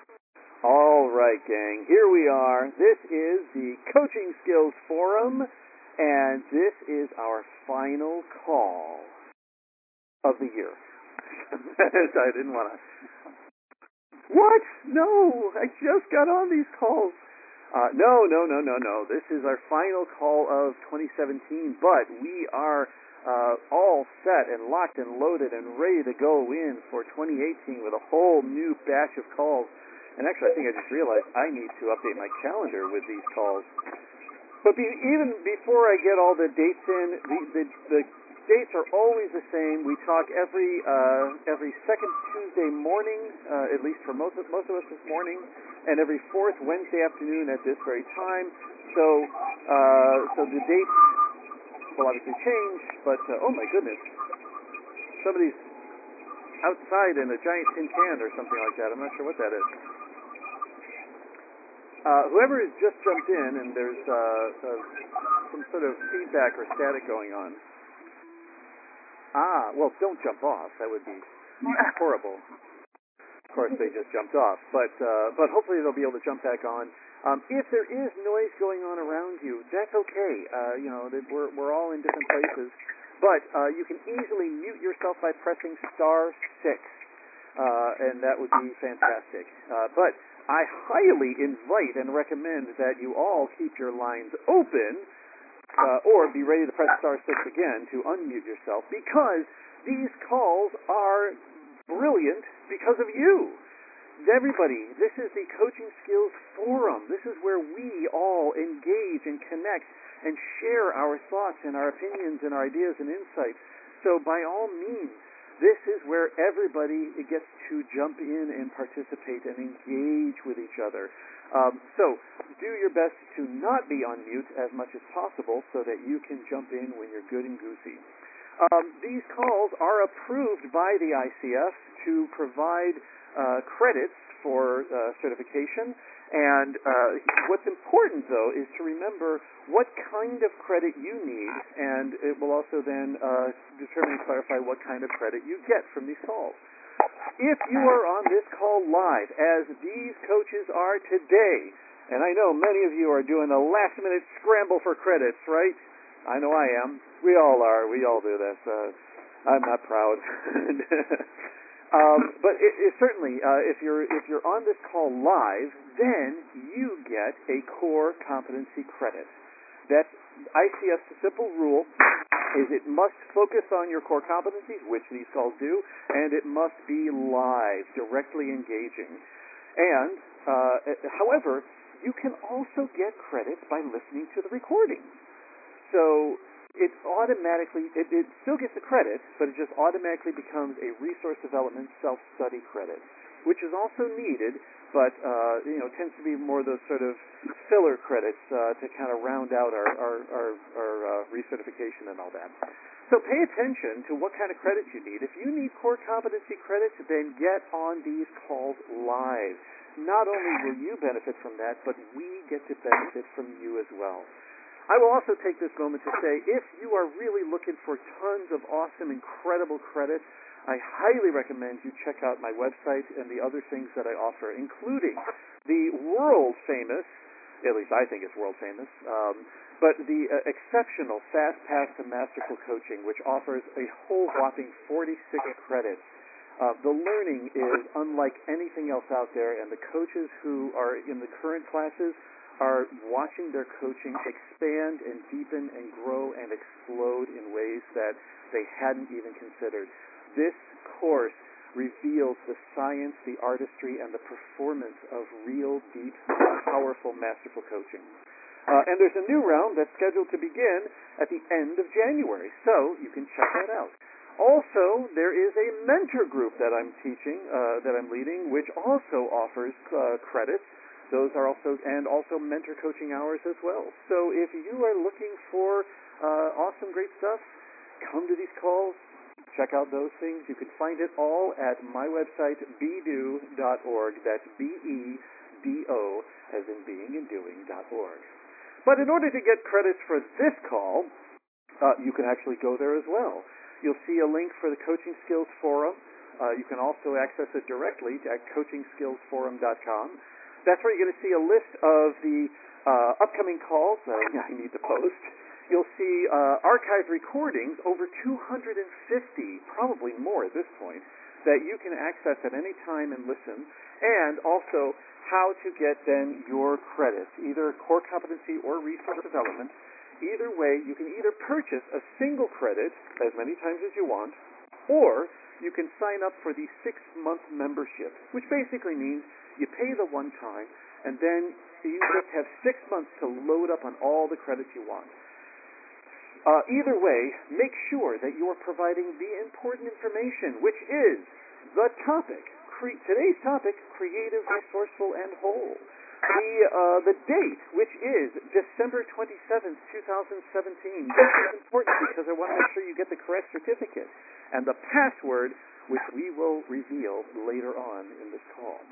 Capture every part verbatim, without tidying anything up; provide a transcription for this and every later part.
All right, gang, here we are. This is the Coaching Skills Forum, and this is our final call of the year. I didn't want to... What? No, I just got on these calls. Uh, no, no, no, no, no. This is our final call of twenty seventeen, but we are uh, all set and locked and loaded and ready to go in for twenty eighteen with a whole new batch of calls. And actually, I think I just realized I need to update my calendar with these calls. But be, even before I get all the dates in, the, the, the dates are always the same. We talk every uh, every second Tuesday morning, uh, at least for most of, most of us this morning, and every fourth Wednesday afternoon at this very time. So uh, so the dates will obviously change, but uh, oh my goodness, somebody's outside in a giant tin can or something like that. I'm not sure what that is. Uh, whoever has just jumped in, and there's uh, uh, some sort of feedback or static going on. Ah, well, don't jump off. That would be horrible. Of course, they just jumped off, but uh, but hopefully they'll be able to jump back on. Um, if there is noise going on around you, that's okay. Uh, you know, that we're we're all in different places, but uh, you can easily mute yourself by pressing star six, uh, and that would be fantastic. Uh, but I highly invite and recommend that you all keep your lines open, uh, or be ready to press star six again to unmute yourself, because these calls are brilliant because of you. Everybody, this is the Coaching Skills Forum. This is where we all engage and connect and share our thoughts and our opinions and our ideas and insights. So by all means, this is where everybody gets to jump in and participate and engage with each other. Um, so do your best to not be on mute as much as possible so that you can jump in when you're good and goosey. Um, these calls are approved by the I C F to provide uh, credits for uh, certification. And uh, what's important, though, is to remember what kind of credit you need, and it will also then uh, determine and clarify what kind of credit you get from these calls. If you are on this call live, as these coaches are today, and I know many of you are doing a last-minute scramble for credits, right? I know I am. We all are. We all do this. Uh, I'm not proud. Um, but it, it certainly, uh, if you're if you're on this call live, then you get a core competency credit. That's I C F's simple rule is it must focus on your core competencies, which these calls do, and it must be live, directly engaging. And uh, however, you can also get credits by listening to the recording. So it automatically, it, it still gets the credit, but it just automatically becomes a resource development self-study credit, which is also needed, but, uh, you know, tends to be more those sort of filler credits uh, to kind of round out our, our, our, our uh, recertification and all that. So pay attention to what kind of credits you need. If you need core competency credits, then get on these calls live. Not only will you benefit from that, but we get to benefit from you as well. I will also take this moment to say, if you are really looking for tons of awesome, incredible credits, I highly recommend you check out my website and the other things that I offer, including the world-famous, at least I think it's world-famous, um, but the uh, exceptional Fast Path to Masterful Coaching, which offers a whole whopping forty-six credits. Uh, the learning is unlike anything else out there, and the coaches who are in the current classes are watching their coaching expand and deepen and grow and explode in ways that they hadn't even considered. This course reveals the science, the artistry, and the performance of real, deep, powerful, masterful coaching. Uh, and there's a new round that's scheduled to begin at the end of January, so you can check that out. Also, there is a mentor group that I'm teaching, uh, that I'm leading, which also offers uh, credits. Those are also, and also mentor coaching hours as well. So if you are looking for uh, awesome, great stuff, come to these calls, check out those things. You can find it all at my website, be do dot org. That's B E D O, as in being and doing, dot org. But in order to get credits for this call, uh, you can actually go there as well. You'll see a link for the Coaching Skills Forum. Uh, you can also access it directly at coaching skills forum dot com. That's where you're going to see a list of the uh, upcoming calls that I need to post. You'll see uh, archived recordings, over two hundred fifty, probably more at this point, that you can access at any time and listen, and also how to get then your credits, either core competency or resource development. Either way, you can either purchase a single credit as many times as you want, or you can sign up for the six-month membership, which basically means you pay the one time, and then you just have six months to load up on all the credits you want. Uh, either way, make sure that you are providing the important information, which is the topic. Cre- today's topic, creative, resourceful, and whole. The uh, the date, which is December twenty-seventh, twenty seventeen. This is important because I want to make sure you get the correct certificate. And the password, which we will reveal later on in this call.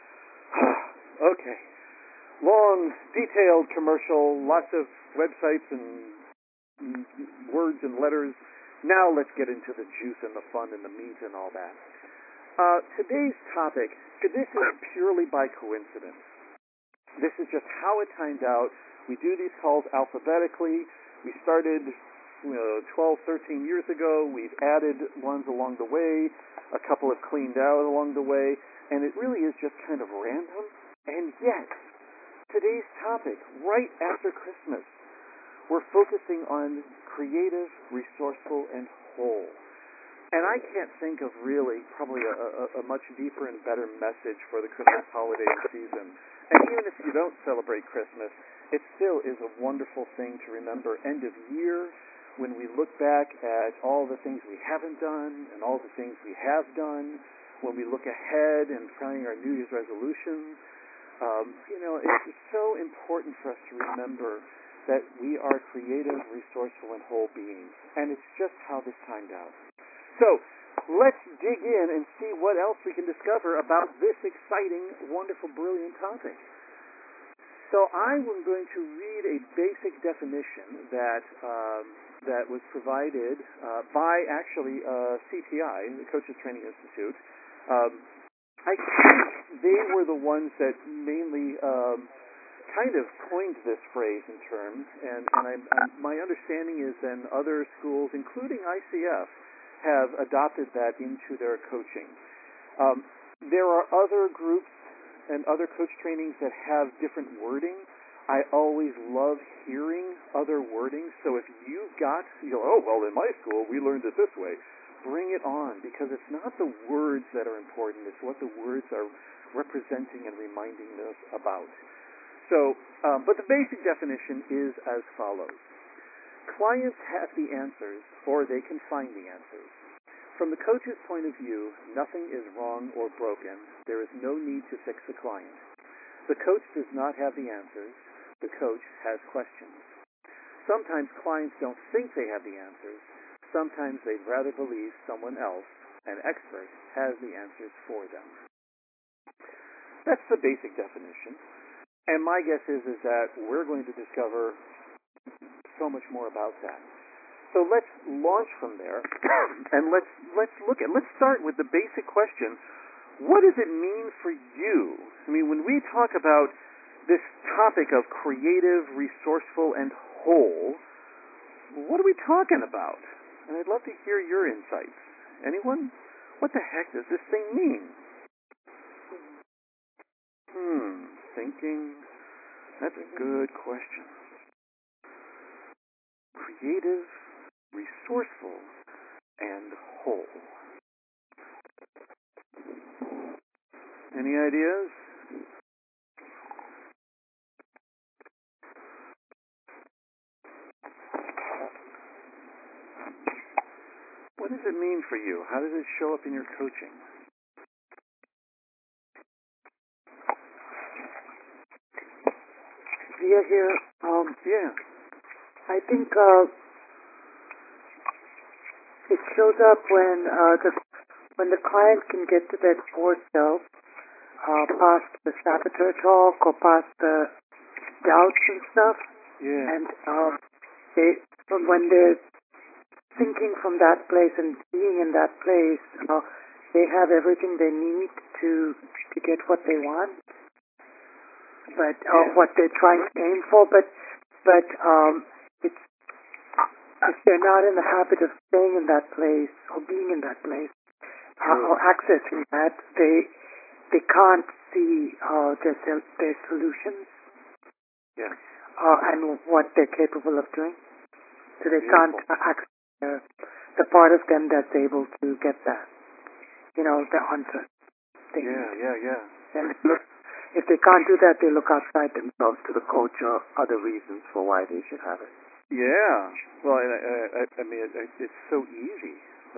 Okay. Long, detailed commercial, lots of websites and words and letters. Now let's get into the juice and the fun and the meat and all that. Uh, today's topic, this is purely by coincidence. This is just how it timed out. We do these calls alphabetically. We started you know, twelve, thirteen years ago. We've added ones along the way. A couple have cleaned out along the way. And it really is just kind of random. And yet, today's topic, right after Christmas, we're focusing on creative, resourceful, and whole. And I can't think of really probably a, a, a much deeper and better message for the Christmas holiday season. And even if you don't celebrate Christmas, it still is a wonderful thing to remember end of year when we look back at all the things we haven't done and all the things we have done, when we look ahead and planning our New Year's resolutions. Um, you know, it's so important for us to remember that we are creative, resourceful, and whole beings. And it's just how this timed out. So let's dig in and see what else we can discover about this exciting, wonderful, brilliant topic. So I am going to read a basic definition that um, that was provided uh, by actually uh, C T I, the Coaches Training Institute. Um, I think they were the ones that mainly um, kind of coined this phrase and term, and, and I, I, my understanding is then other schools, including I C F, have adopted that into their coaching. Um, there are other groups and other coach trainings that have different wording. I always love hearing other wording, so if you've got, you know, oh, well, in my school, we learned it this way, bring it on, because it's not the words that are important, it's what the words are representing and reminding us about. So, um, but the basic definition is as follows. Clients have the answers, or they can find the answers. From the coach's point of view, nothing is wrong or broken. There is no need to fix the client. The coach does not have the answers. The coach has questions. Sometimes clients don't think they have the answers. Sometimes they'd rather believe someone else, an expert, has the answers for them. That's the basic definition. And my guess is, is that we're going to discover so much more about that. So let's launch from there, and let's let's look at, let's start with the basic question, what does it mean for you? I mean, when we talk about this topic of creative, resourceful, and whole, what are we talking about? And I'd love to hear your insights. Anyone? What the heck does this thing mean? Hmm, thinking. That's a good question. Creative, resourceful, and whole. Any ideas? What does it mean for you? How does it show up in your coaching? Yeah, here. Um, yeah. I think uh, it shows up when uh, the when the client can get to their core self, uh, past the saboteur talk or past the doubts and stuff. Yeah. And um, they, when they're thinking from that place and being in that place, uh, they have everything they need to to get what they want, but uh, Yeah. what they're trying to aim for. But but um, it's if they're not in the habit of staying in that place or being in that place uh, or accessing that, they they can't see uh, their their solutions. Yeah. Uh, and what they're capable of doing. So they Beautiful. can't access uh, the part of them that's able to get that, you know, the answer. They Yeah, need. yeah, yeah. And look, if they can't do that, they look outside themselves to the coach or other reasons for why they should have it. Yeah. Well, and I, I, I mean, it, it's so easy.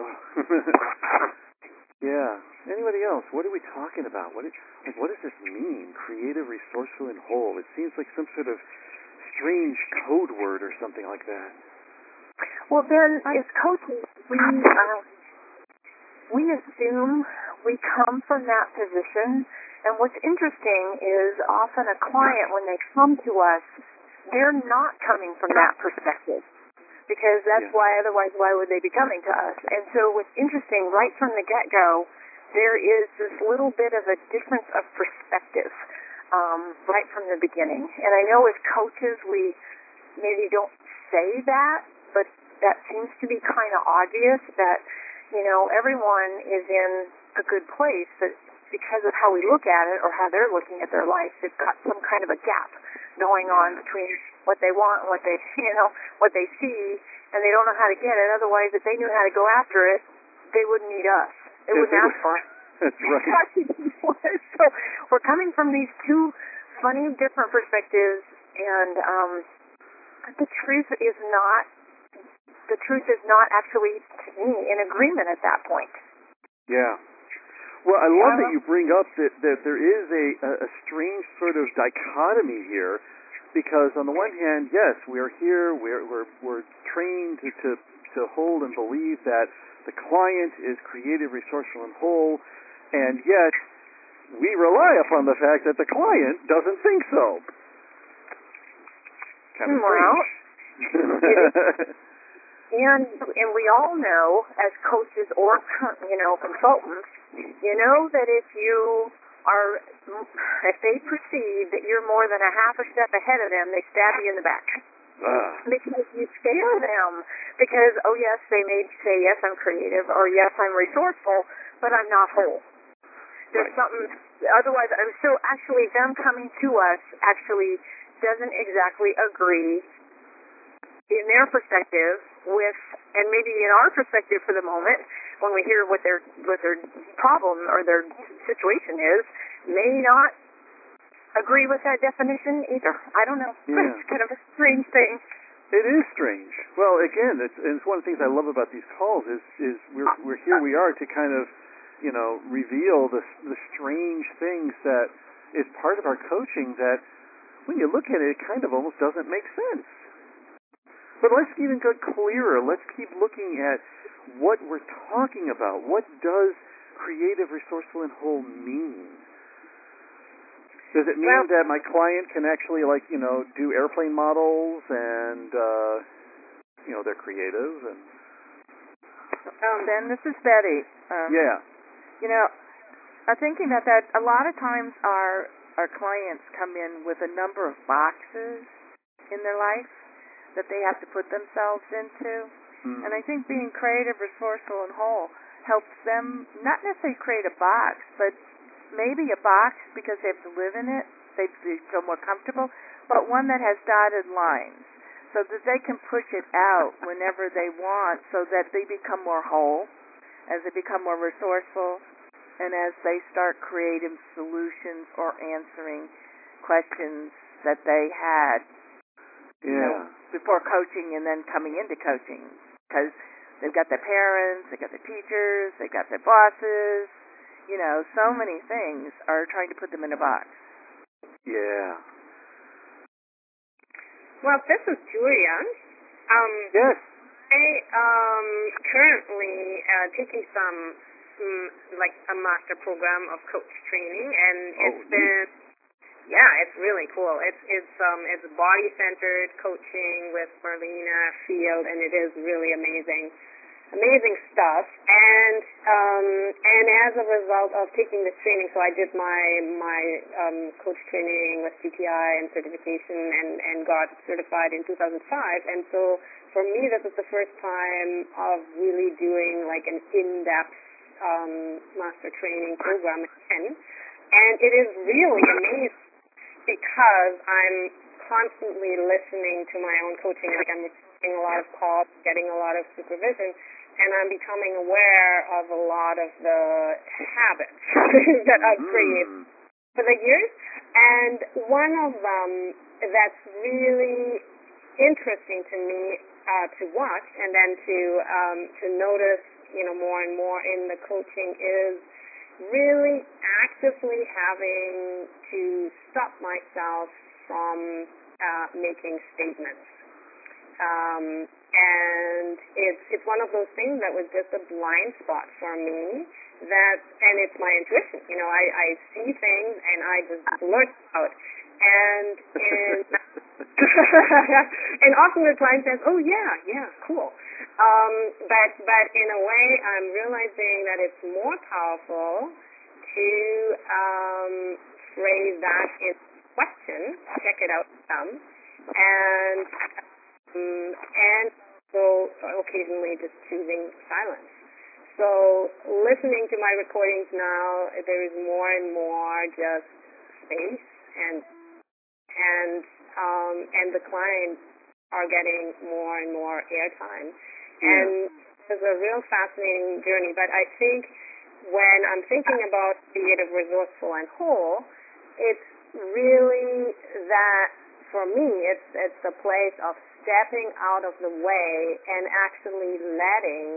Yeah. Anybody else? What are we talking about? What, is, like, what does this mean? Creative, resourceful, and whole. It seems like some sort of strange code word or something like that. Well, then, as coaches, we uh, we assume we come from that position. And what's interesting is often a client, when they come to us, they're not coming from that perspective. Because that's Yeah. why, otherwise, why would they be coming to us? And so what's interesting, right from the get-go, there is this little bit of a difference of perspective um, right from the beginning. And I know as coaches, we maybe don't say that, but that seems to be kind of obvious that, you know, everyone is in a good place, but because of how we look at it or how they're looking at their life, they've got some kind of a gap going on between what they want and what they, you know, what they see, and they don't know how to get it. Otherwise, if they knew how to go after it, they wouldn't need us. They Yeah, wouldn't they ask would- for it. That's right. So we're coming from these two funny, different perspectives, and um, the truth is not, the truth is not actually, to me, in agreement at that point. Yeah. Well, I love Yeah. that you bring up that, that there is a, a, a strange sort of dichotomy here, because on the one hand, yes, we are here, we're, we're, we're trained to, to, to hold and believe that the client is creative, resourceful, and whole, and yet we rely upon the fact that the client doesn't think so. Kind of Well, strange. And and we all know, as coaches or you know consultants, you know that if you are, if they perceive that you're more than a half a step ahead of them, they stab you in the back Ah. because you scare them. Because oh yes, they may say yes, I'm creative, or yes, I'm resourceful, but I'm not whole. There's Right. something. Otherwise, so actually, them coming to us actually doesn't exactly agree in their perspective with, and maybe in our perspective for the moment, when we hear what their what their problem or their situation is, may not agree with that definition either. I don't know. Yeah. It's kind of a strange thing. It is strange. Well, again, it's, and it's one of the things I love about these calls is is we're we're here we are to kind of, you know, reveal the the strange things that is part of our coaching that when you look at it, it kind of almost doesn't make sense. But let's even go clearer. Let's keep looking at what we're talking about. What does creative, resourceful, and whole mean? Does it mean Well, that my client can actually, like, you know, do airplane models and, uh, you know, they're creative and... Um, Ben, this is Betty. Um, Yeah. You know, I'm thinking that that a lot of times our our clients come in with a number of boxes in their life that they have to put themselves into. Mm. And I think being creative, resourceful, and whole helps them not necessarily create a box, but maybe a box because they have to live in it, they feel more comfortable, but one that has dotted lines so that they can push it out whenever they want so that they become more whole, as they become more resourceful, and as they start creating solutions or answering questions that they had Yeah. you know, before coaching and then coming into coaching, because they've got their parents, they've got their teachers, they've got their bosses, you know, so many things are trying to put them in a box. Yeah. Well, this is Julia. Um, Yes. I um currently uh, taking some, some like a master program of coach training, and Oh, it's been yeah, it's really cool. It's it's um it's body centered coaching with Marlena Field, and it is really amazing. amazing stuff. And um, and as a result of taking this training, so I did my my um, coach training with C T I and certification, and and got certified in two thousand five. And so for me, this is the first time of really doing like an in-depth um, master training program again. And it is really amazing because I'm constantly listening to my own coaching. Like I'm receiving a lot of calls, getting a lot of supervision, and I'm becoming aware of a lot of the habits that I've created for the years. And one of them that's really interesting to me uh, to watch, and then to um, to notice, you know, more and more in the coaching is really actively having to stop myself from uh, making statements. Um, and it's it's one of those things that was just a blind spot for me. That and it's my intuition. You know, I, I see things and I just blurt out. And and and often the client says, "Oh yeah, yeah, cool." Um, but but in a way, I'm realizing that it's more powerful to um, phrase that in question, check it out some, and um, and so occasionally just choosing silence. So listening to my recordings now, there is more and more just space, and and um, and the clients are getting more and more airtime, and it's a real fascinating journey. But I think when I'm thinking about creative, resourceful, and whole, it's really that for me, it's it's a place of stepping out of the way and actually letting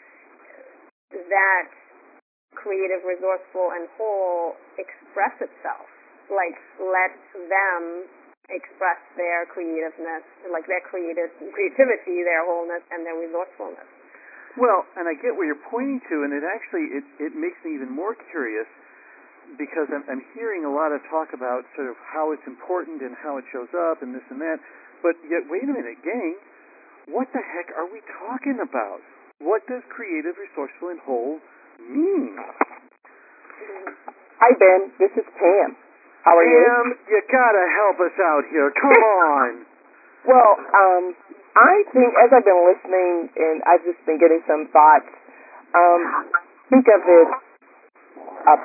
that creative, resourceful, and whole express itself. Like, let them express their creativeness, like their creative creativity, their wholeness, and their resourcefulness. Well, and I get where you're pointing to, and it actually it it makes me even more curious because I'm, I'm hearing a lot of talk about sort of how it's important and how it shows up and this and that. But yet, wait a minute, gang, what the heck are we talking about? What does creative, resourceful, and whole mean? Hi, Ben. This is Pam. How are you? Pam, you gotta help us out here. Come on. Well, um, I think as I've been listening and I've just been getting some thoughts, um, think of it uh,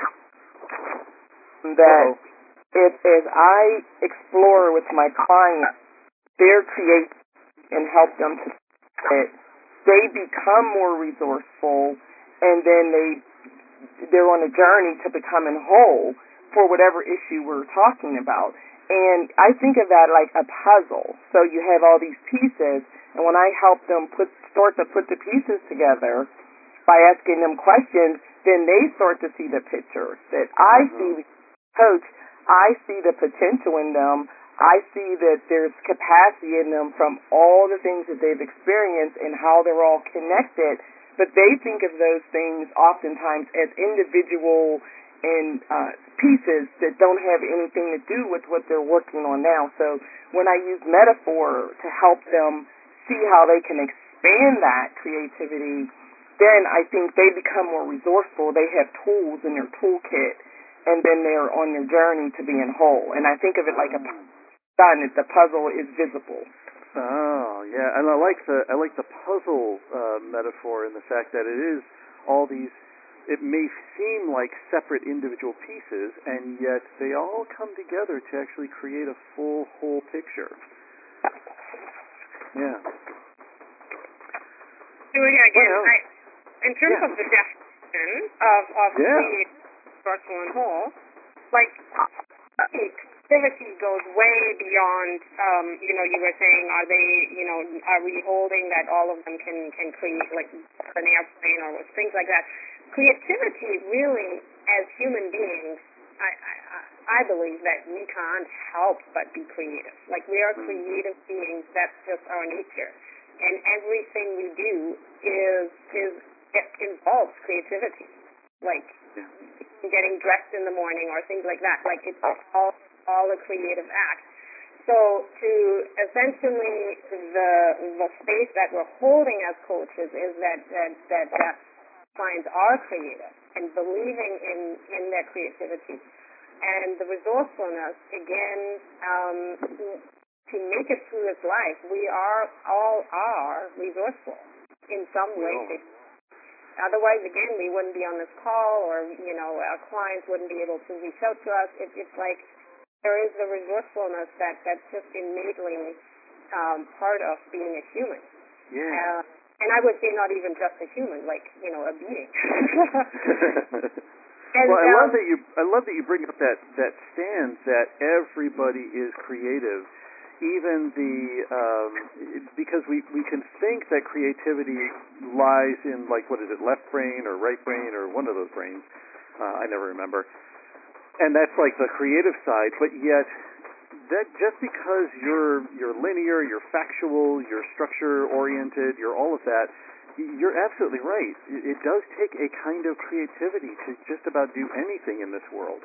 that if, as I explore with my clients their creativity and help them to it, they become more resourceful, and then they they're on a journey to becoming whole for whatever issue we're talking about. And I think of that like a puzzle. So you have all these pieces, and when I help them put start to put the pieces together by asking them questions, then they start to see the picture that I see. Coach, I see the potential in them. I see that there's capacity in them from all the things that they've experienced and how they're all connected. But they think of those things oftentimes as individual and uh, pieces that don't have anything to do with what they're working on now. So when I use metaphor to help them see how they can expand that creativity, then I think they become more resourceful. They have tools in their toolkit, and then they're on their journey to being whole. And I think of it like a done that the puzzle is visible. Oh, yeah, and I like the I like the puzzle uh, metaphor in the fact that it is all these. It may seem like separate individual pieces, and yet they all come together to actually create a full whole picture. Yeah. So yeah, again, well, I, in terms yeah. of the definition of of yeah. creative, resourceful, and whole, like creativity goes way beyond. Um, you know, you were saying, are they, you know, are we holding that all of them can can create like an airplane or things like that? Creativity really, as human beings, I, I, I believe that we can't help but be creative. Like, we are creative beings. That's just our nature. And everything we do is, is it involves creativity. Like, getting dressed in the morning or things like that. Like, it's all, all a creative act. So to essentially the the space that we're holding as coaches is that that that, that clients are creative and believing in in their creativity, and the resourcefulness again. Um, to make it through this life, we are all are resourceful in some way. Shape. Otherwise, again, we wouldn't be on this call, or you know, our clients wouldn't be able to reach out to us. It, it's like there is the resourcefulness that that's just innately um, part of being a human. Yeah. Uh, and I would say not even just a human, like you know, a being. And, well, I um, love that you. I love that you bring up that that stance that everybody is creative, even the um, because we we can think that creativity lies in like what is it, left brain or right brain or one of those brains. Uh, I never remember. And that's like the creative side, but yet that just because you're you're linear, you're factual, you're structure oriented, you're all of that. You're absolutely right. It does take a kind of creativity to just about do anything in this world.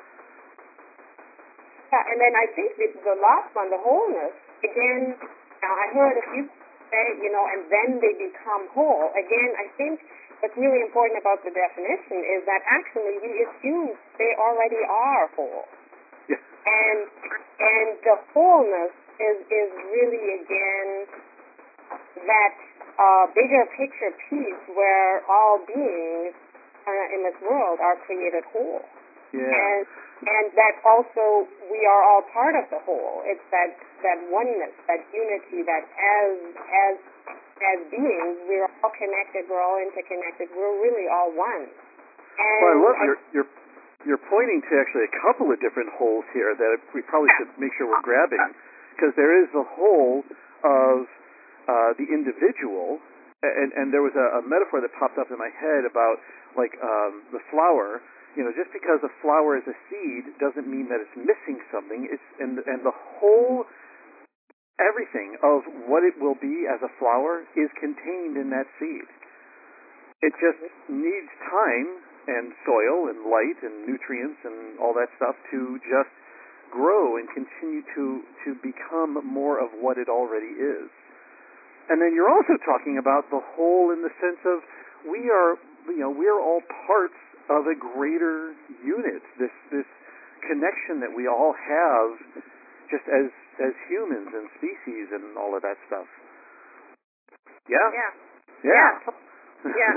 Yeah, and then I think the, the last one, the wholeness, again, now I heard a few say, you know, and then they become whole. Again, I think what's really important about the definition is that actually we assume they already are whole. Yeah. And and the wholeness is, is really, again, that uh, bigger picture piece where all beings uh, in this world are created whole. Yeah. And and that also we are all part of the whole. It's that, that oneness, that unity, that as as as beings we're all connected, we're all interconnected, we're really all one. And well, I love you're you're you're pointing to actually a couple of different wholes here that we probably should make sure we're grabbing, because there is the whole of uh, the individual, and and there was a, a metaphor that popped up in my head about like um, the flower. You know, just because a flower is a seed doesn't mean that it's missing something. It's and and the whole everything of what it will be as a flower is contained in that seed. It just needs time and soil and light and nutrients and all that stuff to just grow and continue to to become more of what it already is. And then you're also talking about the whole in the sense of we are, you know, we are all parts of a greater unit, this this connection that we all have just as as humans and species and all of that stuff. Yeah? Yeah. Yeah. Yeah. Yeah.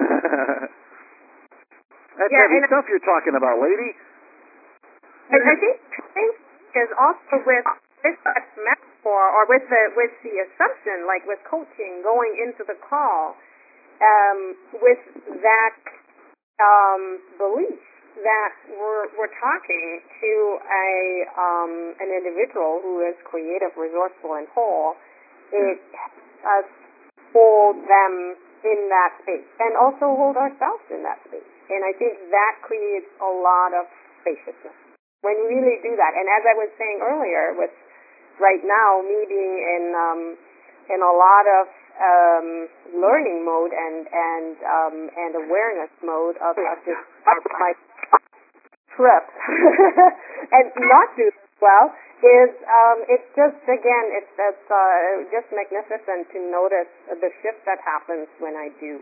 That's Yeah, heavy and stuff you're talking about, lady. I, I think I think is also with with that metaphor or with the with the assumption, like with coaching, going into the call, um, with that um, belief that we're we're talking to a um, an individual who is creative, resourceful, and whole. It us hold them in that space, and also hold ourselves in that space. And I think that creates a lot of spaciousness when we really do that. And as I was saying earlier, with right now me being in um, in a lot of um, learning mode and and um, and awareness mode of, of just up my trip and not do this well is um, it's just again it's it's uh, just magnificent to notice the shift that happens when I do.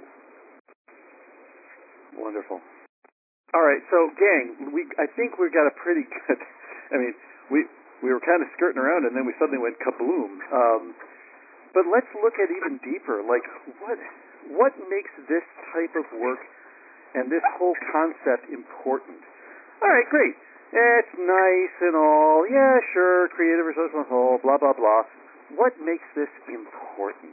Wonderful. All right, so gang, we I think we got a pretty good. I mean, we we were kind of skirting around, and then we suddenly went kabloom. Um, but let's look at even deeper. Like, what what makes this type of work and this whole concept important? All right, great. It's nice and all. Yeah, sure. Creative, resourceful, whole. Blah blah blah. What makes this important?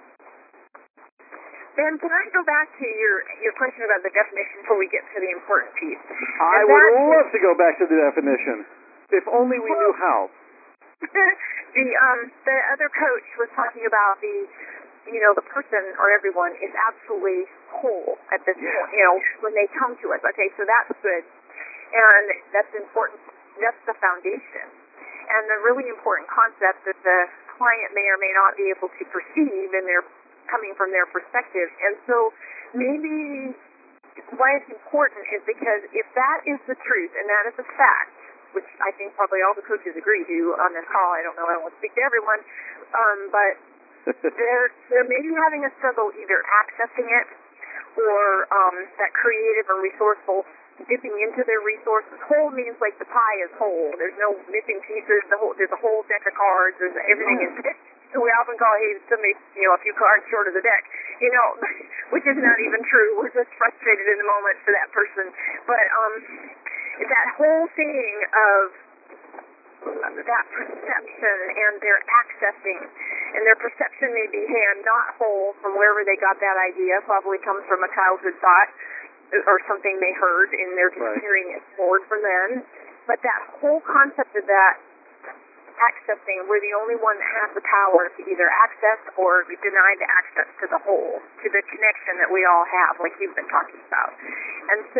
Ben, can I go back to your your question about the definition before we get to the important piece? I And would that- love to go back to the definition, if only we knew how. the um the other coach was talking about the you know the person or everyone is absolutely whole at this Yeah. point. You know when they come to us. Okay, so that's good, and that's important. That's the foundation, and the really important concept that the client may or may not be able to perceive in their coming from their perspective. And so maybe why it's important is because if that is the truth and that is a fact, which I think probably all the coaches agree to on this call. I don't know, I don't want to speak to everyone, um, but they're, they're maybe having a struggle either accessing it or um, that creative or resourceful dipping into their resources. Whole means like the pie is whole. There's no missing pieces. The whole, there's a whole deck of cards. There's everything yeah. is. So we often call, hey, somebody, you know, a few cards short of the deck, you know, which is not even true. We're just frustrated in the moment for that person. But um, that whole thing of that perception and their accessing, and their perception may be, hey, I'm not whole from wherever they got that idea, probably comes from a childhood thought or something they heard, and they're just right. carrying it forward from then. But that whole concept of that accessing, we're the only one that has the power to either access or be denied the access to the whole, to the connection that we all have, like you've been talking about. And so,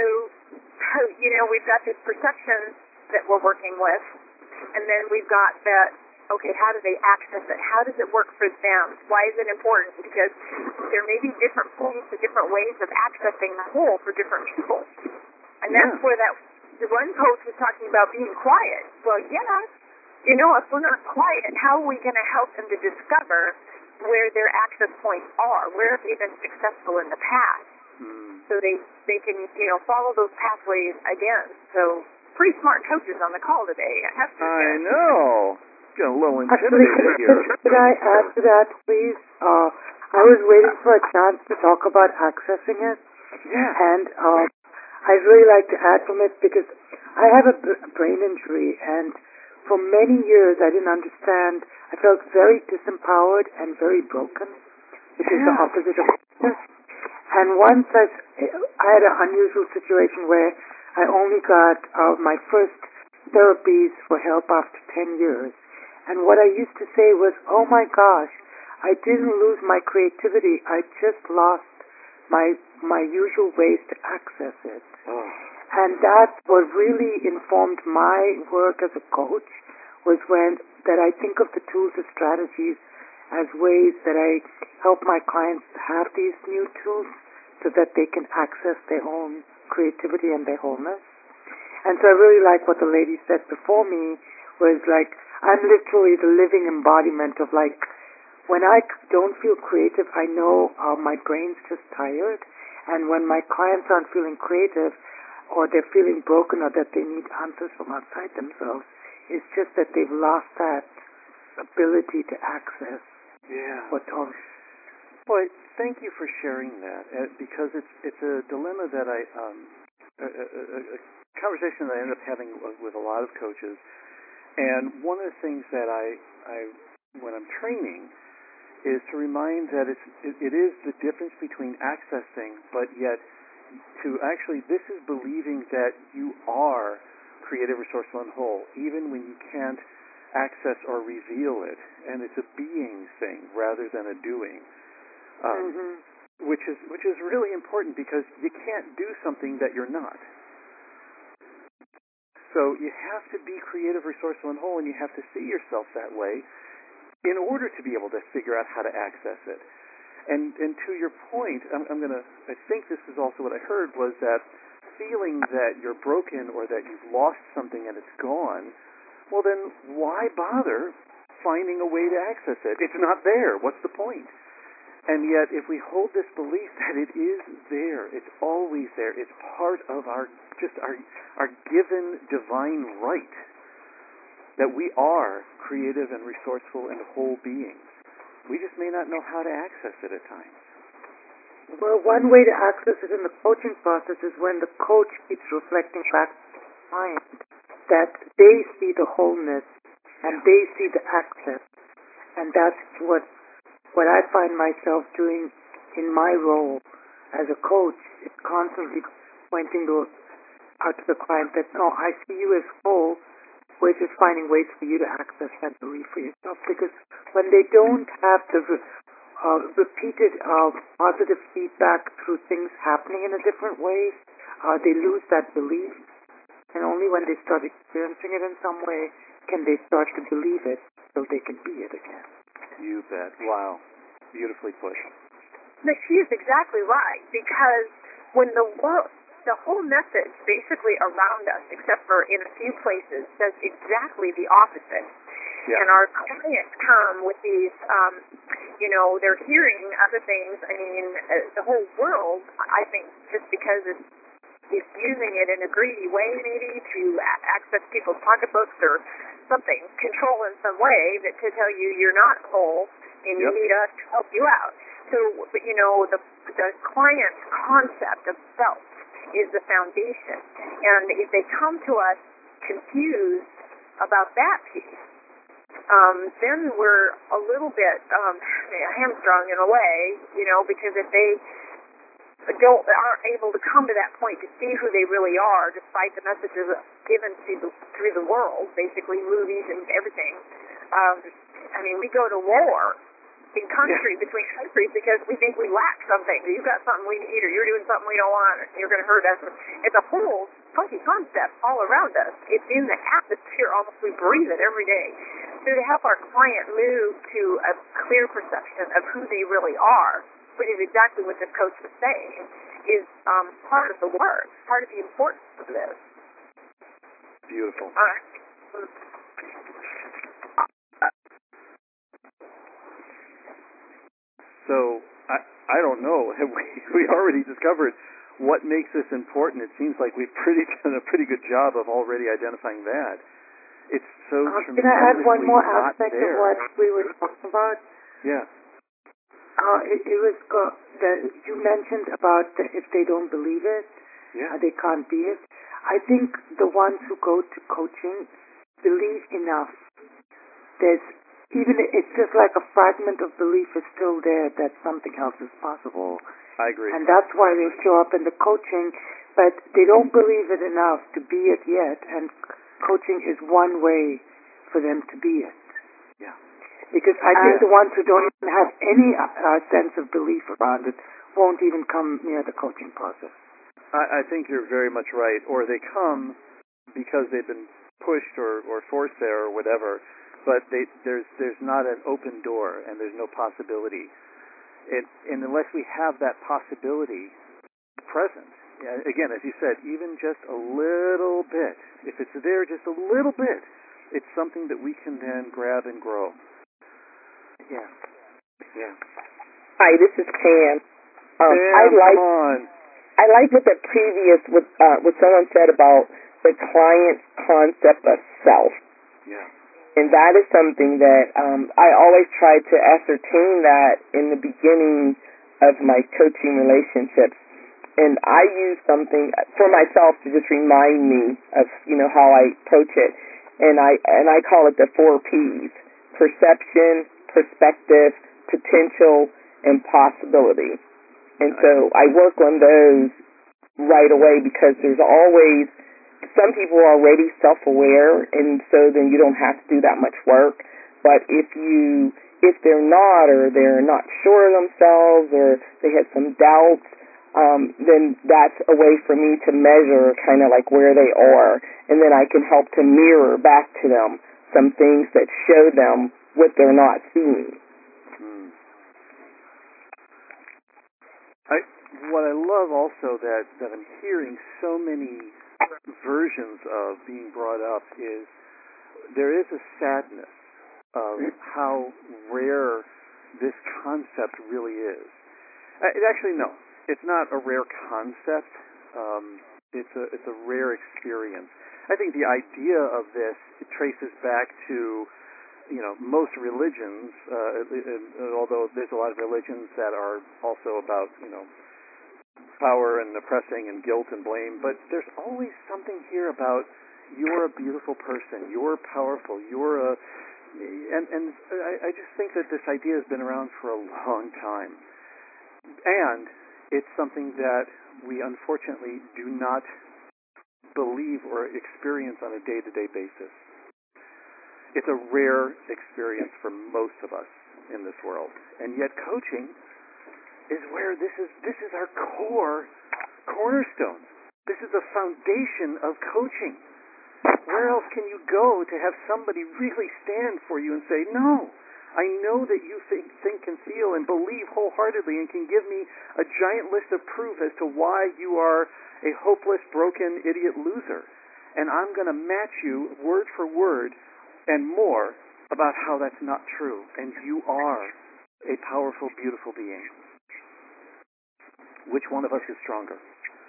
you know, we've got this perception that we're working with, and then we've got that, okay, how do they access it? How does it work for them? Why is it important? Because there may be different points or different ways of accessing the whole for different people. And that's yeah. where that, the one coach was talking about being quiet. Well, yeah, you know, if we're not quiet, how are we going to help them to discover where their access points are? Where have they been successful in the past? Mm. So they, they can, you know, follow those pathways again. So pretty smart coaches on the call today. I have to I know. Getting a little Actually, intimidated here. could I add to that, please? Uh, I was waiting for a chance to talk about accessing it. Yeah. And uh, I'd really like to add from it because I have a b- brain injury, and for many years I didn't understand. I felt very disempowered and very broken, which is the Yeah. opposite of happiness. And once I, I had an unusual situation where I only got uh, my first therapies for help after ten years. And what I used to say was, oh my gosh, I didn't lose my creativity. I just lost my my usual ways to access it. Oh. And that's what really informed my work as a coach, was when that I think of the tools and strategies as ways that I help my clients have these new tools so that they can access their own creativity and their wholeness. And so I really like what the lady said before me, was like, I'm literally the living embodiment of like, when I don't feel creative, I know uh, my brain's just tired. And when my clients aren't feeling creative, or they're feeling broken, or that they need answers from outside themselves, it's just that they've lost that ability to access Yeah. what all. Boy, thank you for sharing that, uh, because it's it's a dilemma that I, um, a, a, a, a conversation that I end up having with a lot of coaches. And one of the things that I, I when I'm training, is to remind that it's, it, it is the difference between accessing, but yet to actually, this is believing that you are creative, resourceful, and whole, even when you can't access or reveal it. And it's a being thing rather than a doing, um, Mm-hmm. which is which is really important, because you can't do something that you're not. So you have to be creative, resourceful, and whole, and you have to see yourself that way in order to be able to figure out how to access it. And and to your point, I'm, I'm going to, I think this is also what I heard, was that feeling that you're broken or that you've lost something and it's gone, well then why bother finding a way to access it? It's not there. What's the point? And yet if we hold this belief that it is there, it's always there, it's part of our, just our, our given divine right, that we are creative and resourceful and whole beings. We just may not know how to access it at times. Well, one way to access it in the coaching process is when the coach keeps reflecting back to the client that they see the wholeness and they see the access. And that's what what I find myself doing in my role as a coach, is constantly pointing to, out to the client that, no, I see you as whole. We're just finding ways for you to access that belief for yourself. Because when they don't have the uh, repeated uh, positive feedback through things happening in a different way, uh, they lose that belief. And only when they start experiencing it in some way can they start to believe it, so they can be it again. You bet. Wow. Beautifully put. But she is exactly right, because when the world, the whole message basically around us, except for in a few places, says exactly the opposite. Yeah. And our clients come with these, um, you know, they're hearing other things. I mean, uh, the whole world, I think, just because it's, it's using it in a greedy way, maybe, to a- access people's pocketbooks or something, control in some way, that to tell you you're not whole and you Yep. need us to help you out. So, but, you know, the, the client's concept of self is the foundation. And if they come to us confused about that piece, um, then we're a little bit um, hamstrung in a way, you know, because if they don't aren't able to come to that point to see who they really are, despite the messages given to the, through the world, basically movies and everything. Um, I mean, we go to war in country Yeah. between countries because we think we lack something. You've got something we need, or you're doing something we don't want, or you're going to hurt us. It's a whole funky concept all around us. It's in the atmosphere almost. We breathe it every day. So to help our client move to a clear perception of who they really are, which is exactly what this coach was saying, is um, part of the work, part of the importance of this. Beautiful. All right. So I I don't know. Have we we already discovered what makes this important? It seems like we've pretty done a pretty good job of already identifying that. It's so Uh, tremendously can I add one more not aspect there. of what we were talking about? Yeah. Uh, it, it was go- that you mentioned about the, if they don't believe it, Yeah. uh, they can't be it. I think the ones who go to coaching believe enough. There's even it's just like a fragment of belief is still there that something else is possible, I agree. and that's why they show up in the coaching. But they don't believe it enough to be it yet, and coaching is one way for them to be it. Yeah. Because I think the ones who don't even have any uh, sense of belief around it won't even come near the coaching process. I, I think you're very much right. Or they come because they've been pushed or, or forced there or whatever, but they, there's there's not an open door and there's no possibility. It, and unless we have that possibility present, yeah, again, as you said, even just a little bit, if it's there just a little bit, it's something that we can then grab and grow. Yeah. Yeah. Hi, this is Pam. Um, Pam, I like come on. I like what the previous what uh, what someone said about the client's concept of self, Yeah. and that is something that um, I always try to ascertain that in the beginning of my coaching relationships, and I use something for myself to just remind me of you know how I approach it, and I and I call it the four P's: perception, perspective, potential, and possibility. And so I work on those right away because there's always, some people are already self-aware, and so then you don't have to do that much work. But if you, if they're not, or they're not sure of themselves, or they have some doubts, um, then that's a way for me to measure kind of like where they are. And then I can help to mirror back to them some things that show them what they're not seeing. Hmm. I, what I love also that, that I'm hearing so many versions of being brought up is there is a sadness of how rare this concept really is. Uh, It actually, no, it's not a rare concept. Um, it's a it's a rare experience. I think the idea of this, it traces back to you know, most religions, uh, although there's a lot of religions that are also about, you know, power and oppressing and guilt and blame, but there's always something here about you're a beautiful person, you're powerful, you're a, and, and I, I just think that this idea has been around for a long time. And it's something that we unfortunately do not believe or experience on a day-to-day basis. It's a rare experience for most of us in this world. And yet coaching is where this is this is our core cornerstone. This is the foundation of coaching. Where else can you go to have somebody really stand for you and say, no, I know that you think, think and feel and believe wholeheartedly and can give me a giant list of proof as to why you are a hopeless, broken, idiot loser. And I'm going to match you word for word and more about how that's not true. And you are a powerful, beautiful being. Which one of us is stronger?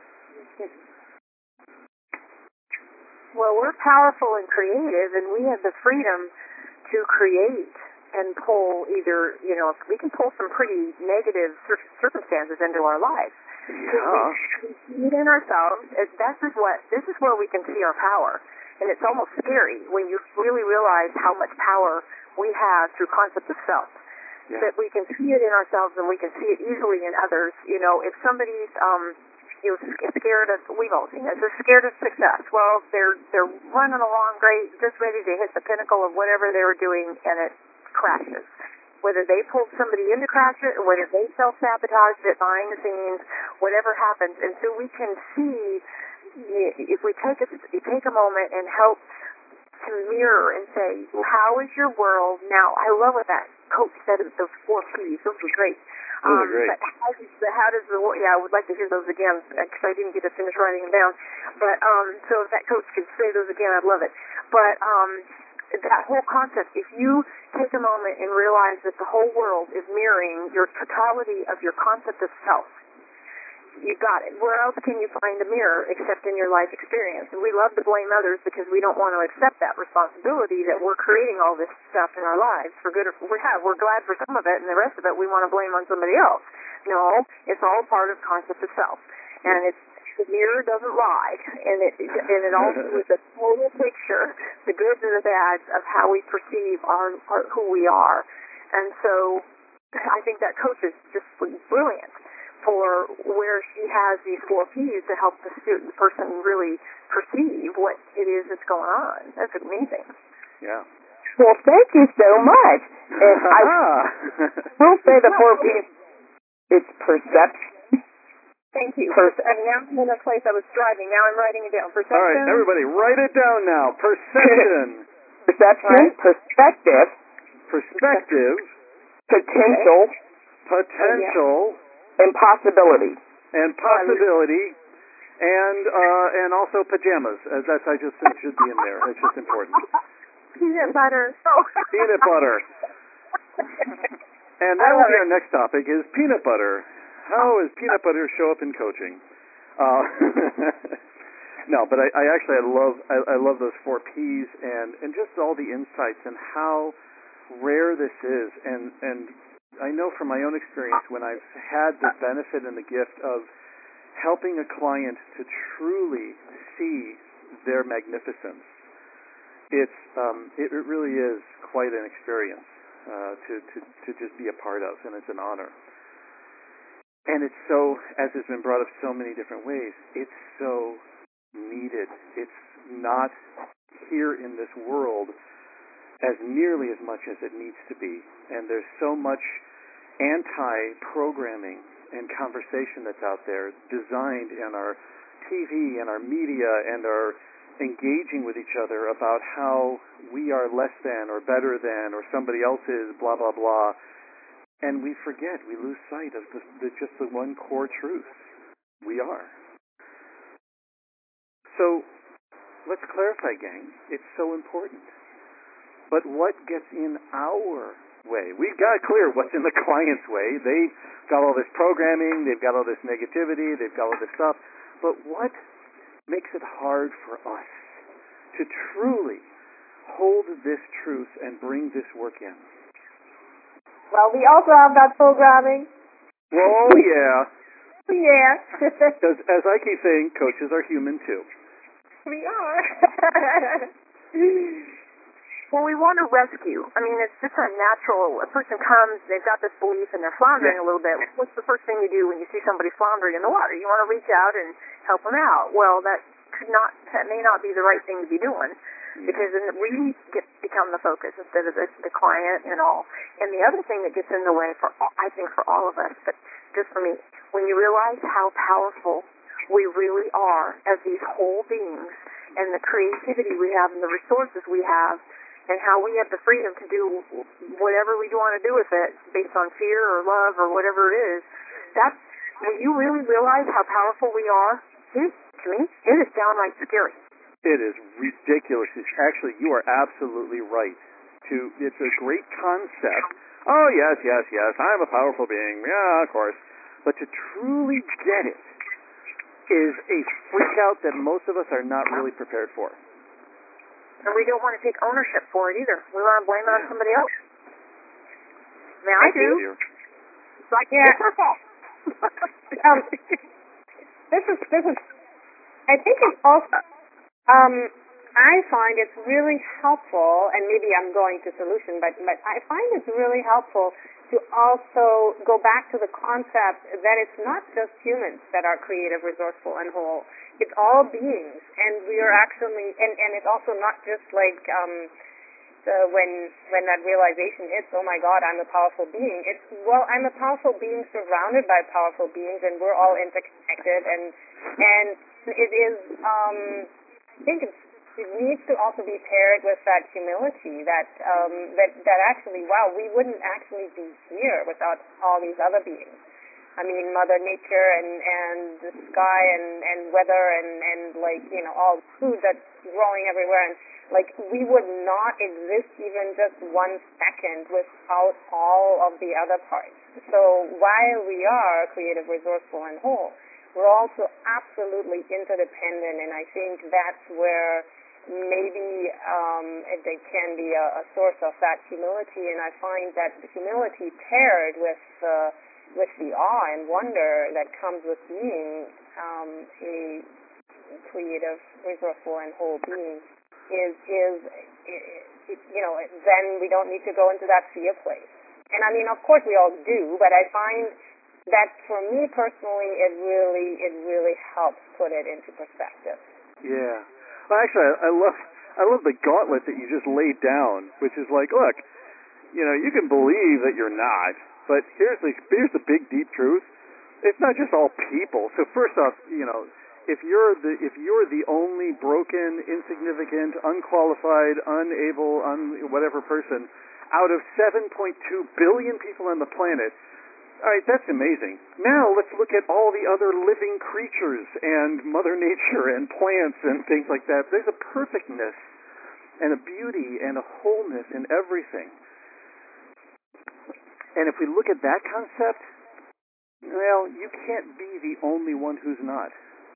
Well, we're powerful and creative, and we have the freedom to create and pull either, you know, we can pull some pretty negative cir- circumstances into our lives. Yeah. We see it in ourselves. It, this is what, this is where we can see our power. And it's almost scary when you really realize how much power we have through concept of self. Yeah. That we can see it in ourselves and we can see it easily in others. You know, if somebody's, um, you know, scared of, we've all seen this, they're scared of success. Well, they're they're running along great, just ready to hit the pinnacle of whatever they were doing, and it crashes. Whether they pulled somebody in to crash it, or whether they self-sabotaged it behind the scenes, whatever happens. And so we can see, if we take a, take a moment and help to mirror and say, how is your world now? I love what that coach said, those four P's. Those were great. Those um, are great. But how does the, how does the, yeah, I would like to hear those again, because I didn't get to finish writing them down. But, um, so if that coach could say those again, I'd love it. But, um, that whole concept, if you take a moment and realize that the whole world is mirroring your totality of your concept of self, you got it. Where else can you find a mirror except in your life experience? And we love to blame others because we don't want to accept that responsibility that we're creating all this stuff in our lives for good or for we have. We're glad for some of it, and the rest of it we want to blame on somebody else. No, it's all part of concept of self, and it's the mirror doesn't lie, and it and it also is a total picture, the goods and the bads of how we perceive our, our who we are. And so, I think that coach is just brilliant for where she has these four P's to help the student, the person really perceive what it is that's going on. That's amazing. Yeah. Well, thank you so much. And I will say the four P's. It's perception. Thank you. Perce- and now I'm in a place I was driving. Now I'm writing it down. Perception. All right, everybody, write it down now. Perception. Perception, Right. perspective, Perspective. potential, Potential. and possibility. And possibility. And uh, and also pajamas. Uh, that's I just it should be in there. That's just important. Peanut butter. Oh. Peanut butter. And that will be our next topic is peanut butter. How does peanut butter show up in coaching? Uh, no, but I, I actually I love I, I love those four P's and, and just all the insights and how rare this is. And and I know from my own experience when I've had the benefit and the gift of helping a client to truly see their magnificence, it's um, it, it really is quite an experience uh, to, to to just be a part of, and it's an honor. And it's so, as has been brought up so many different ways, it's so needed. It's not here in this world as nearly as much as it needs to be. And there's so much anti-programming and conversation that's out there designed in our T V and our media and our engaging with each other about how we are less than or better than or somebody else is blah, blah, blah. And we forget, we lose sight of the, the, just the one core truth. We are. So, let's clarify, gang. It's so important. But what gets in our way? We've got to clear what's in the client's way. They've got all this programming, they've got all this negativity, they've got all this stuff. But what makes it hard for us to truly hold this truth and bring this work in? Well, we also have that programming. Oh, yeah. Yeah. Because, as I keep saying, coaches are human, too. We are. Well, we want to rescue. I mean, it's just a natural, a person comes, they've got this belief and they're floundering Yeah. a little bit. What's the first thing you do when you see somebody floundering in the water? You want to reach out and help them out. Well, that could not, that may not be the right thing to be doing. Because then we get become the focus instead of the, the client and all. And the other thing that gets in the way for all, I think for all of us, but just for me, when you realize how powerful we really are as these whole beings and the creativity we have and the resources we have, and how we have the freedom to do whatever we want to do with it based on fear or love or whatever it is, that's, when you really realize how powerful we are, it, to me, it is downright scary. It is ridiculous. It's actually, you are absolutely right. To, it's a great concept. Oh, yes, yes, yes, I'm a powerful being. Yeah, of course. But to truly get it is a freak out that most of us are not really prepared for. And we don't want to take ownership for it either. We want to blame it on somebody else. Now, I, I do. It's like, yeah. it's her fault. um, this is, this is, I think it's also, um, I find it's really helpful, and maybe I'm going to solution, but, but I find it's really helpful to also go back to the concept that it's not just humans that are creative, resourceful, and whole. It's all beings, and we are actually, and, and it's also not just like um, the, when when that realization hits, oh my God, I'm a powerful being. It's, well, I'm a powerful being surrounded by powerful beings, and we're all interconnected, and and it is, um, I think it's, it needs to also be paired with that humility that um, that that actually, wow, we wouldn't actually be here without all these other beings. I mean, Mother Nature and and the sky and and weather and and like, you know, all food that's growing everywhere, and like we would not exist even just one second without all of the other parts. So while we are creative, resourceful, and whole, we're also absolutely interdependent, and I think that's where maybe um, it, it can be a, a source of that humility, and I find that the humility paired with uh, with the awe and wonder that comes with being um, a creative, resourceful, and whole being is is it, it, you know, then we don't need to go into that fear place. And I mean, of course, we all do, but I find that for me personally, it really it really helps put it into perspective. Yeah. Well, actually, I, I love I love the gauntlet that you just laid down, which is like, look, you know, you can believe that you're not, but here's the here's the big deep truth. It's not just all people. So first off, you know, if you're the if you're the only broken, insignificant, unqualified, unable, un whatever person out of seven point two billion people on the planet, all right, that's amazing. Now let's look at all the other living creatures and Mother Nature and plants and things like that. There's a perfectness and a beauty and a wholeness in everything. And if we look at that concept, well, you can't be the only one who's not.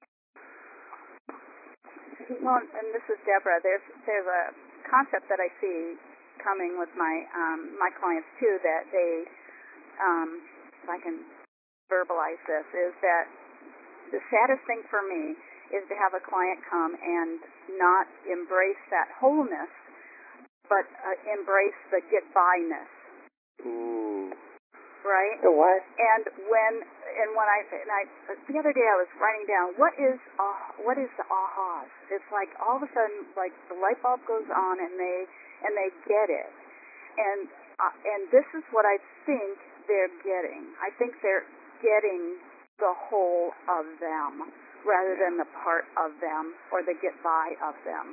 Well, and this is Deborah. There's there's a concept that I see coming with my um, my clients too, that they, um, if I can verbalize this, is that the saddest thing for me is to have a client come and not embrace that wholeness, but uh, embrace the get-by-ness. Ooh. Right? The what? And when and when I and I the other day I was writing down what is uh, what is the ahas? It's like all of a sudden like the light bulb goes on and they and they get it, and uh, and this is what I think they're getting. I think they're getting the whole of them rather than the part of them or the get by of them.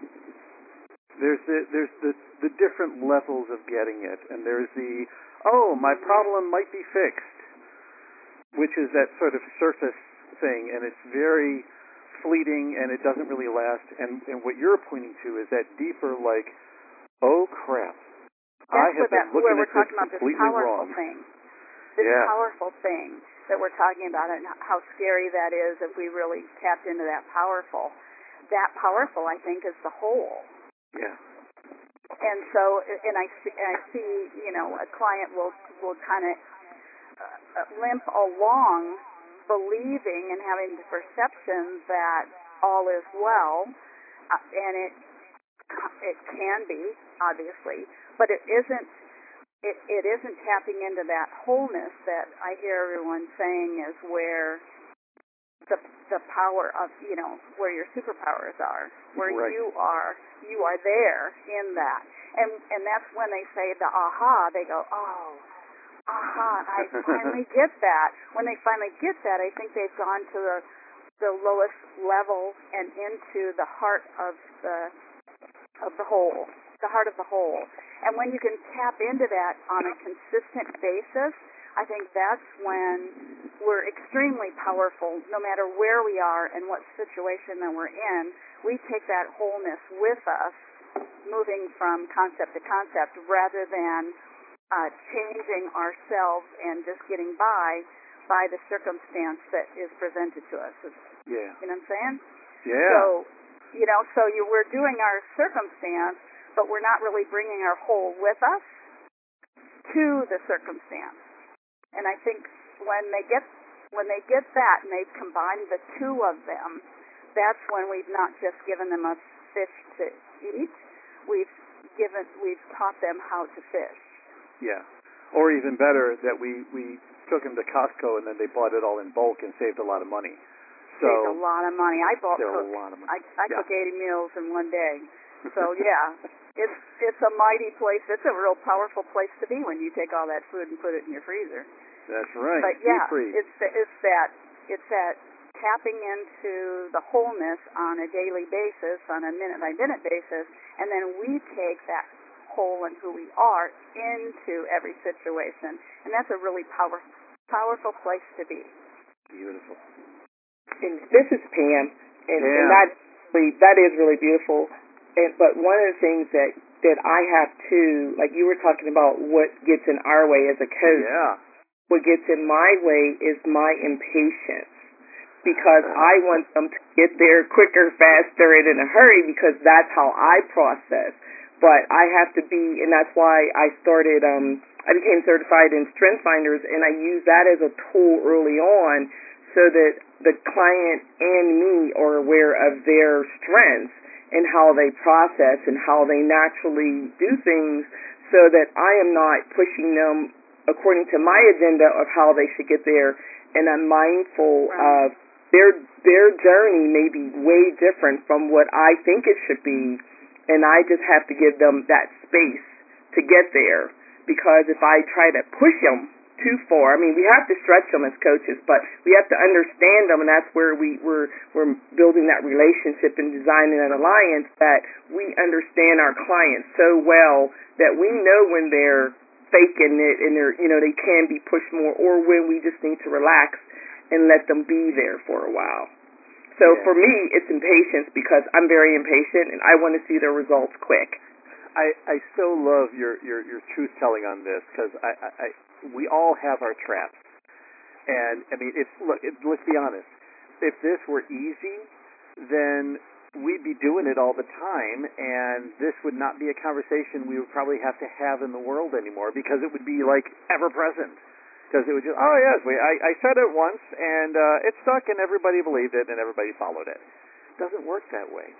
There's the there's the the different levels of getting it, and there's the oh, my problem might be fixed, which is that sort of surface thing, and it's very fleeting, and it doesn't really last. And, and what you're pointing to is that deeper, like, oh, crap, That's I have been that, looking where at we're this talking about this completely powerful wrong. thing. This yeah. powerful thing that we're talking about, and how scary that is if we really tapped into that powerful. That powerful, I think, is the whole. Yeah. And so, and I see, I see, you know, a client will will kind of uh, limp along, believing and having the perception that all is well, uh, and it it can be obviously, but it isn't. It it isn't tapping into that wholeness that I hear everyone saying is where the the power of, you know, where your superpowers are, where right. you are, you are there in that. And and that's when they say the aha, they go, oh, aha, I finally get that. When they finally get that, I think they've gone to the the lowest level and into the heart of the of the whole. the heart of the whole. And when you can tap into that on a consistent basis, I think that's when we're extremely powerful, no matter where we are and what situation that we're in. We take that wholeness with us, moving from concept to concept, rather than uh, changing ourselves and just getting by by the circumstance that is presented to us. Yeah. You know what I'm saying? Yeah. So, you know, so you, we're doing our circumstance, but we're not really bringing our whole with us to the circumstance. And I think when they get when they get that and they combine the two of them, that's when we've not just given them a fish to eat, we've given we've taught them how to fish. Yeah. Or even better, that we, we took them to Costco and then they bought it all in bulk and saved a lot of money. So saved a lot of money. I bought saved cook, a lot of money. I, I yeah. cook eighty meals in one day. So yeah, it's it's a mighty place. It's a real powerful place to be when you take all that food and put it in your freezer. That's right. But yeah, Deep-freeze. it's the, it's that it's that tapping into the wholeness on a daily basis, on a minute by minute basis, and then we take that whole and who we are into every situation, and that's a really power, powerful place to be. Beautiful. And this is Pam, and, Pam. and that really, that is really beautiful. And but one of the things that that I have too, like you were talking about, what gets in our way as a coach. Yeah. What gets in my way is my impatience, because I want them to get there quicker, faster, and in a hurry, because that's how I process. But I have to be, and that's why I started, um, I became certified in Strength Finders, and I use that as a tool early on so that the client and me are aware of their strengths and how they process and how they naturally do things, so that I am not pushing them according to my agenda of how they should get there, and I'm mindful Right. of their their journey may be way different from what I think it should be, and I just have to give them that space to get there, because if I try to push them too far, I mean, we have to stretch them as coaches, but we have to understand them, and that's where we, we're, we're building that relationship and designing an alliance, that we understand our clients so well that we know when they're faking it and they're, you know, they can be pushed more, or when we just need to relax and let them be there for a while. So Yeah. for me, it's impatience, because I'm very impatient and I want to see the results quick. I, I so love your, your, your truth telling on this, because I, I, I we all have our traps. And I mean, it's look, it, let's be honest. If this were easy, then we'd be doing it all the time, and this would not be a conversation we would probably have to have in the world anymore, because it would be like ever present. Because it would just, oh yes, we, I, I said it once, and uh, it stuck, and everybody believed it, and everybody followed it. It doesn't work that way.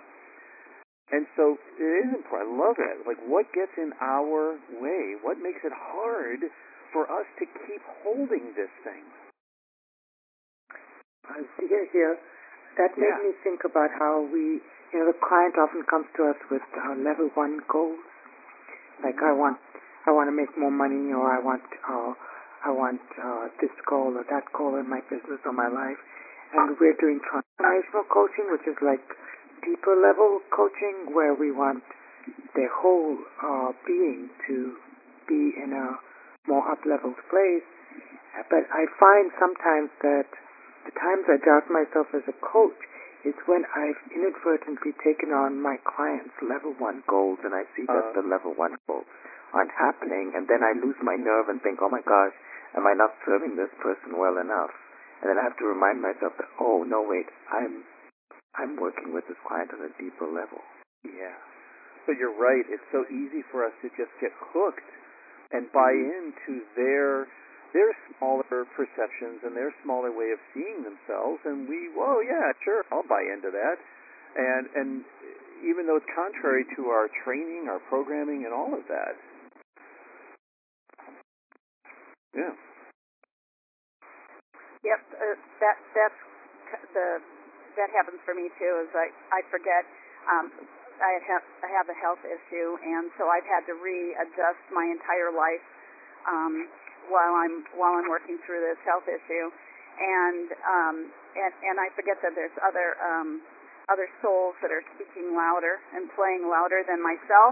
And so it is important. I love it. Like, what gets in our way? What makes it hard for us to keep holding this thing? I see it here. That made Yeah. me think about how we, you know, the client often comes to us with uh, level one goals, like I want, I want to make more money, or I want, uh, I want uh, this goal or that goal in my business or my life, and we're doing transformational coaching, which is like deeper level coaching, where we want their whole uh, being to be in a more up-leveled place. But I find sometimes that the times I doubt myself as a coach is when I've inadvertently taken on my clients' level one goals, and I see that Uh, the level one goals aren't happening, and then I lose my nerve and think, oh my gosh, am I not serving this person well enough? And then I have to remind myself that, oh no, wait, I'm I'm working with this client on a deeper level. yeah. But you're right. It's so easy for us to just get hooked and buy into their their smaller perceptions and their smaller way of seeing themselves, and we, well, yeah, sure, I'll buy into that. And and even though it's contrary to our training, our programming, and all of that. Yeah. Yep, uh, that that's c- the that happens for me too. Is I I forget um, I have I have a health issue, and so I've had to readjust my entire life um, while I'm while I'm working through this health issue, and um, and and I forget that there's other um, other souls that are speaking louder and playing louder than myself,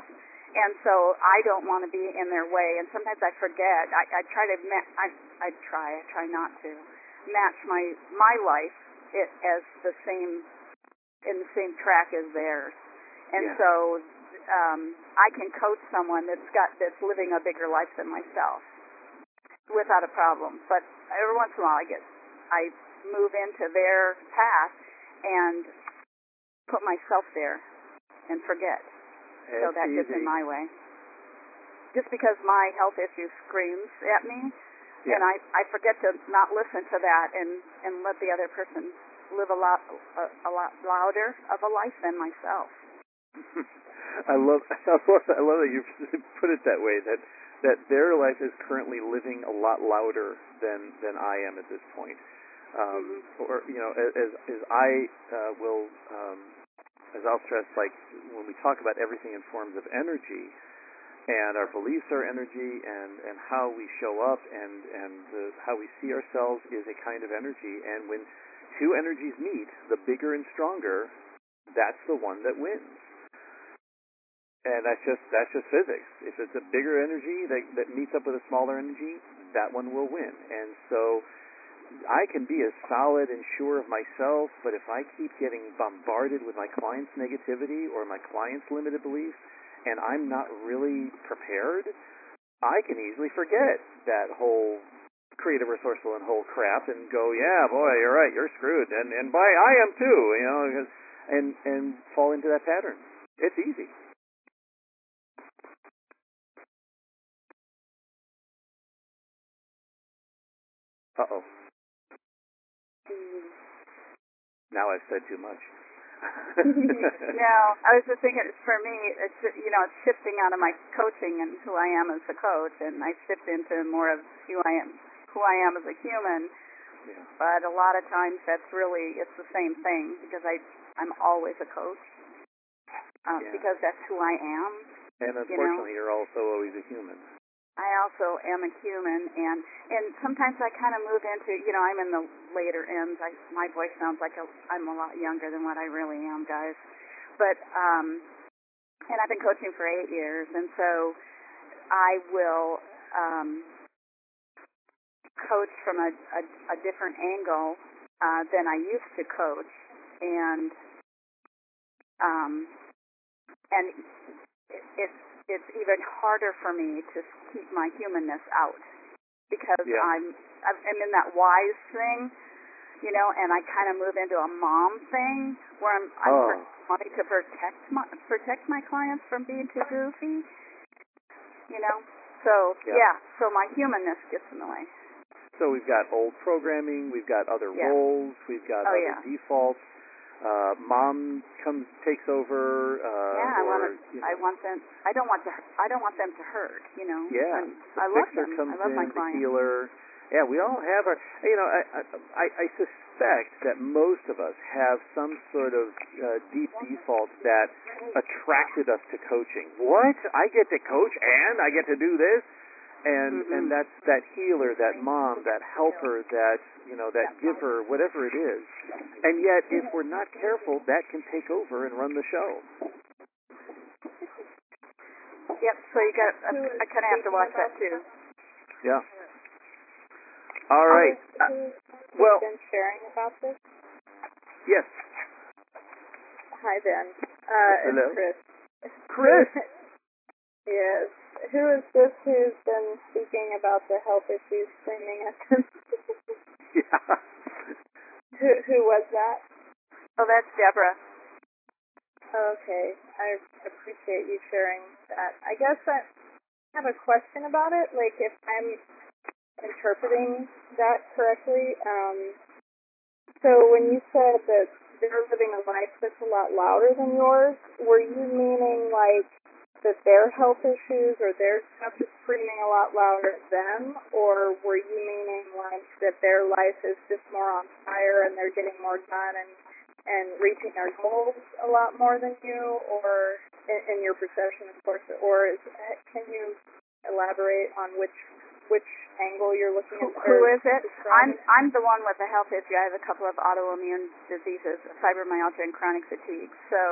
and so I don't want to be in their way. And sometimes I forget. I, I try to. Ma- I I try. I try not to match my my life it, as the same in the same track as theirs. And Yeah. so um, I can coach someone that's got that's living a bigger life than myself without a problem. But every once in a while, I get I move into their path and put myself there and forget. So that gets in my way. Just because my health issue screams at me, Yeah. and I, I forget to not listen to that and, and let the other person live a lot a, a lot louder of a life than myself. I love I love I love that you put it that way. That that their life is currently living a lot louder than than I am at this point. Um, Mm-hmm. Or you know, as as I uh, will. Um, As I'll stress, like when we talk about everything in forms of energy, and our beliefs are energy, and, and how we show up, and and the, how we see ourselves is a kind of energy. And when two energies meet, the bigger and stronger, that's the one that wins. And that's just that's just physics. If it's a bigger energy that that meets up with a smaller energy, that one will win. And so I can be as solid and sure of myself, but if I keep getting bombarded with my client's negativity or my client's limited beliefs, and I'm not really prepared, I can easily forget that whole creative, resourceful, and whole crap and go, yeah, boy, you're right, you're screwed, and and boy, I am too, you know, and and fall into that pattern. It's easy. Uh oh. Now I've said too much. No, I was just thinking. For me, it's you know, it's shifting out of my coaching and who I am as a coach, and I shift into more of who I am, who I am as a human. Yeah. But a lot of times, that's really it's the same thing because I I'm always a coach uh, Yeah. because that's who I am. And unfortunately, you know, you're also always a human. I also am a human, and and sometimes I kind of move into, you know, I'm in the later ends. I, my voice sounds like a, I'm a lot younger than what I really am, guys. But um, and I've been coaching for eight years, and so I will um, coach from a, a, a different angle uh, than I used to coach, and um, and it, it's it's even harder for me to keep my humanness out because Yeah. I'm I'm in that wise thing, you know, and I kind of move into a mom thing where I'm I'm Oh. per- wanting to protect my protect my clients from being too goofy, you know. So Yeah. yeah, so my humanness gets in the way. So we've got old programming, we've got other Yeah. roles, we've got Oh, other yeah. defaults. Uh, mom comes takes over. Uh, yeah, I or, want to. you know, I want them. I don't want to. I don't want them to hurt. You know. Yeah, And the I love fixer them. comes I love in, my the clients. healer. Yeah, we all have our. You know, I, I I suspect that most of us have some sort of uh, deep default that attracted us to coaching. What? I get to coach and I get to do this, and Mhm. and that's that healer, that mom, that helper, that you know, that giver, whatever it is. And yet, if we're not careful, that can take over and run the show. Yep. So you got. I, I kind of have to watch that too. Yeah. All right. Who's Well, been sharing about this? yes. Hi, Ben. Uh, Hello. It's Chris. Chris. Yes. Who is this who's been speaking about the health issues screaming at them? Yeah. who, who was that? Oh, that's Deborah. Okay. I appreciate you sharing that. I guess I have a question about it. Like, if I'm interpreting that correctly. Um, so when you said that they're living a life that's a lot louder than yours, were you meaning like that their health issues or their stuff is screaming a lot louder at them, or were you meaning like that their life is just more on fire and they're getting more done and and reaching their goals a lot more than you, or in, in your perception, of course, or is, can you elaborate on which which angle you're looking Who, at? who is it? I'm describing? I'm the one with a health issue. I have a couple of autoimmune diseases, fibromyalgia and chronic fatigue. So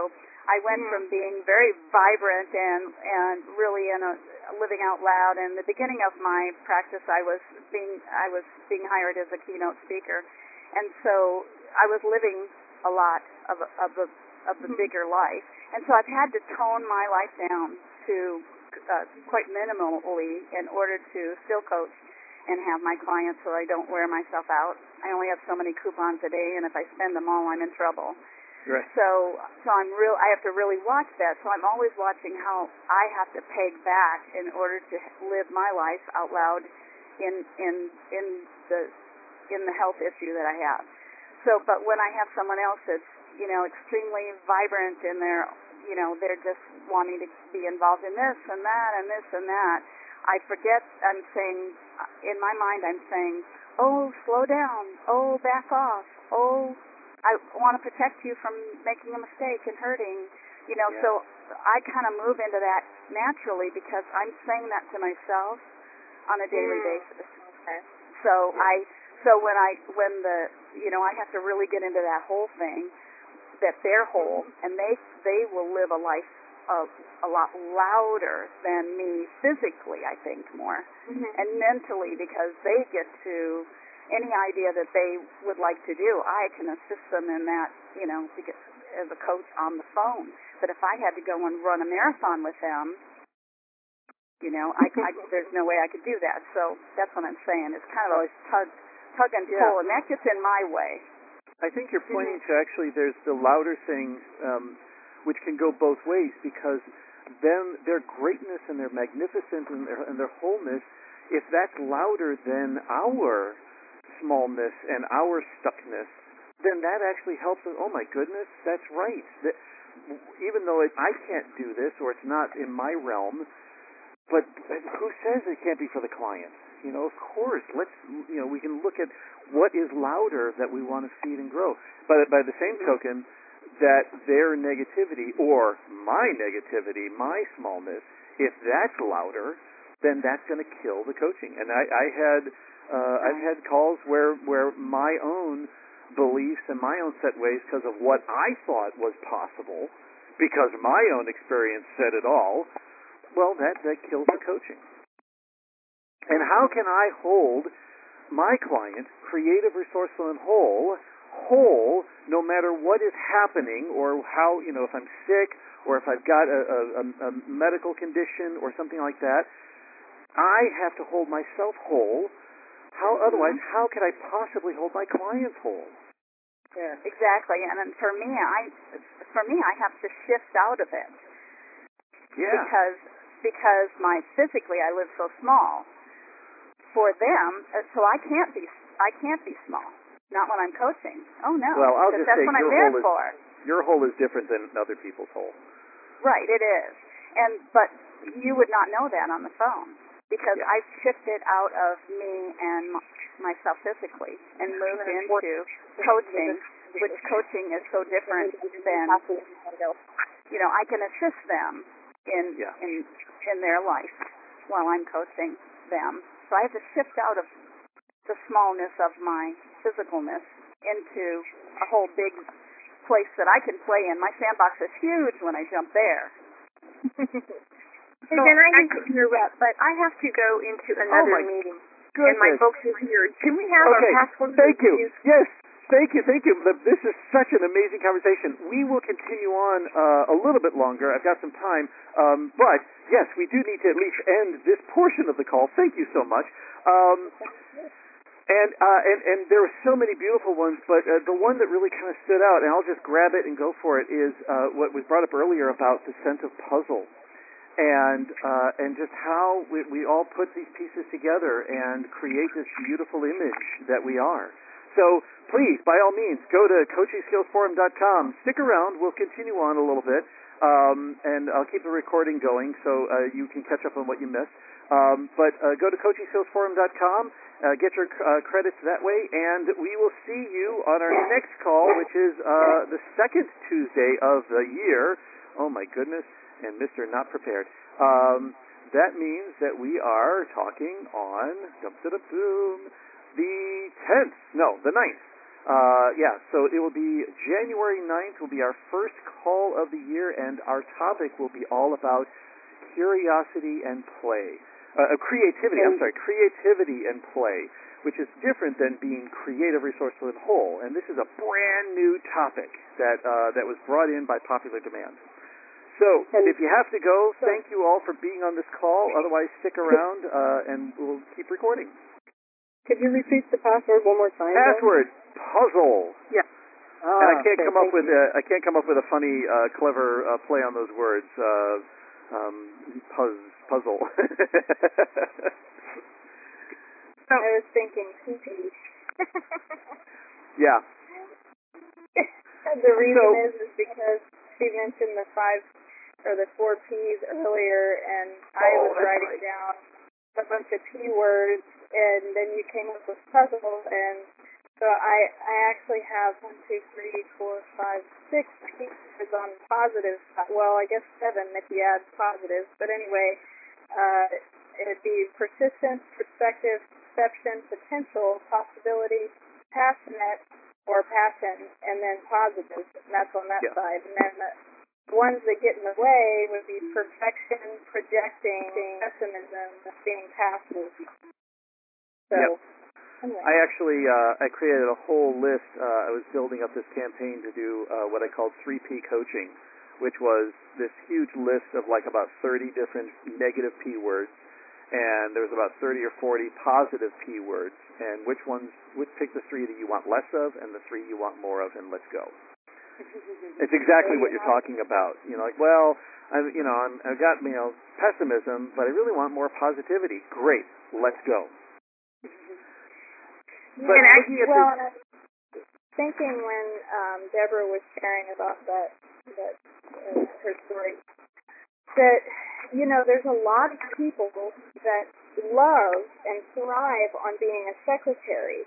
I went Mhm. from being very vibrant and and really in a living out loud. In the beginning of my practice, I was being I was being hired as a keynote speaker, and so I was living a lot of of the of the Mhm. bigger life, and so I've had to tone my life down to uh, quite minimally in order to still coach and have my clients, so I don't wear myself out. I only have so many coupons a day, and if I spend them all, I'm in trouble. Right. So, so I'm real. I have to really watch that. So I'm always watching how I have to peg back in order to live my life out loud in in in the in the health issue that I have. So, but when I have someone else that's you know extremely vibrant in their you know they're just wanting to be involved in this and that and this and that, I forget. I'm saying in my mind, I'm saying, oh, slow down. Oh, back off. Oh. I want to protect you from making a mistake and hurting, you know, Yeah. so I kind of move into that naturally because I'm saying that to myself on a daily Mm. basis. Okay. So Yeah. I, so when I, when the, you know, I have to really get into that whole thing, that they're whole, and they, they will live a life of a lot louder than me physically, I think, more, Mhm. and mentally, because they get to, any idea that they would like to do, I can assist them in that, you know, because, as a coach on the phone. But if I had to go and run a marathon with them, you know, I, I, there's no way I could do that. So that's what I'm saying. It's kind of a tug, tug and pull, Yeah. and that gets in my way. I think you're pointing to actually there's the louder things, um, which can go both ways, because then their greatness and their magnificence and their, and their wholeness, if that's louder than our smallness and our stuckness, then that actually helps us. Oh my goodness, that's right. That, even though it, I can't do this or it's not in my realm, but who says it can't be for the client? You know, of course. Let's, you know, we can look at what is louder that we want to feed and grow. But by the same token, that their negativity or my negativity, my smallness, if that's louder, then that's going to kill the coaching. And I, I had, uh, I've had calls where where my own beliefs and my own set ways, because of what I thought was possible, because my own experience said it all. Well, that that kills the coaching. And how can I hold my client, creative, resourceful, and whole, whole, no matter what is happening, or how, you know, if I'm sick, or if I've got a, a, a medical condition, or something like that, I have to hold myself whole. How Mm-hmm. otherwise, how could I possibly hold my clients whole? Yeah, exactly. And then for me, I, for me, I have to shift out of it. Yeah. Because because my physically I live so small. For them, uh, so I can't be I can't be small. Not when I'm coaching. Oh no. Well, I'll because just that's say what I'm your there whole is for. your whole is different than other people's whole. Right, it is. And but you would not know that on the phone because Yeah. I've shifted out of me and m- myself physically and moved into coaching, which coaching is so different than, you know, I can assist them in Yeah. in in their life while I'm coaching them. So I have to shift out of the smallness of my physicalness into a whole big place that I can play in. My sandbox is huge when I jump there. Hey, Jen, I hate to interrupt, but I have to go into another my meeting, Goodness. and my folks are here. Can we have Okay, our password? thank you. reviews? Yes, thank you, thank you. This is such an amazing conversation. We will continue on uh, a little bit longer. I've got some time. Um, but, yes, we do need to at least end this portion of the call. Thank you so much. Um, and, uh, and, and there were so many beautiful ones, but uh, the one that really kind of stood out, and I'll just grab it and go for it, is uh, what was brought up earlier about the sense of puzzle. And uh, and just how we, we all put these pieces together and create this beautiful image that we are. So please, by all means, go to coaching skills forum dot com. Stick around. We'll continue on a little bit, um, and I'll keep the recording going so uh, you can catch up on what you missed. Um, but uh, go to coaching skills forum dot com. Uh, get your uh, credits that way, and we will see you on our next call, which is uh, the second Tuesday of the year. Oh my goodness. And Mister Not Prepared. Um, that means that we are talking on dum-da-dum-boom, the tenth, no, the ninth Uh, yeah, so it will be January ninth will be our first call of the year, and our topic will be all about curiosity and play. Uh, creativity, I'm sorry, creativity and play, which is different than being creative, resourceful, and whole. And this is a brand new topic that uh, that was brought in by popular demand. So, if you have to go, thank you all for being on this call. Otherwise, stick around, uh, and we'll keep recording. Could you repeat the password one more time? Password puzzle. Yeah. Ah, and I can't okay, come up thank with you. a, I can't come up with a funny, uh, clever uh, play on those words. Uh, um, puzz, puzzle. I was thinking P P. Yeah. The reason So- is is because she mentioned the five or the four P's earlier, and I Oh, was that's writing right. down a bunch of P words, and then you came up with puzzle, and so I I actually have one, two, three, four, five, six P words on the positive side. Well, I guess seven if you add positives, but anyway, uh, it'd be persistence, perspective, perception, potential, possibility, passionate, or passion, and then positive, and that's on that Yeah. side. And then the ones that get in the way would be perfection, projecting, pessimism, being passive. So, Yep. anyway. I actually, uh, I created a whole list. Uh, I was building up this campaign to do uh, what I called three P coaching, which was this huge list of like about thirty different negative P words, and there was about thirty or forty positive P words, and which ones, would pick the three that you want less of and the three you want more of, and let's go. It's exactly what you're talking about. You know, like, well, I, you know, I'm, I've got, you know, pessimism, but I really want more positivity. Great, let's go. But and I, looking at well, this, and I was thinking when um, Deborah was sharing about that, that uh, her story, that, you know, there's a lot of people that love and thrive on being a secretary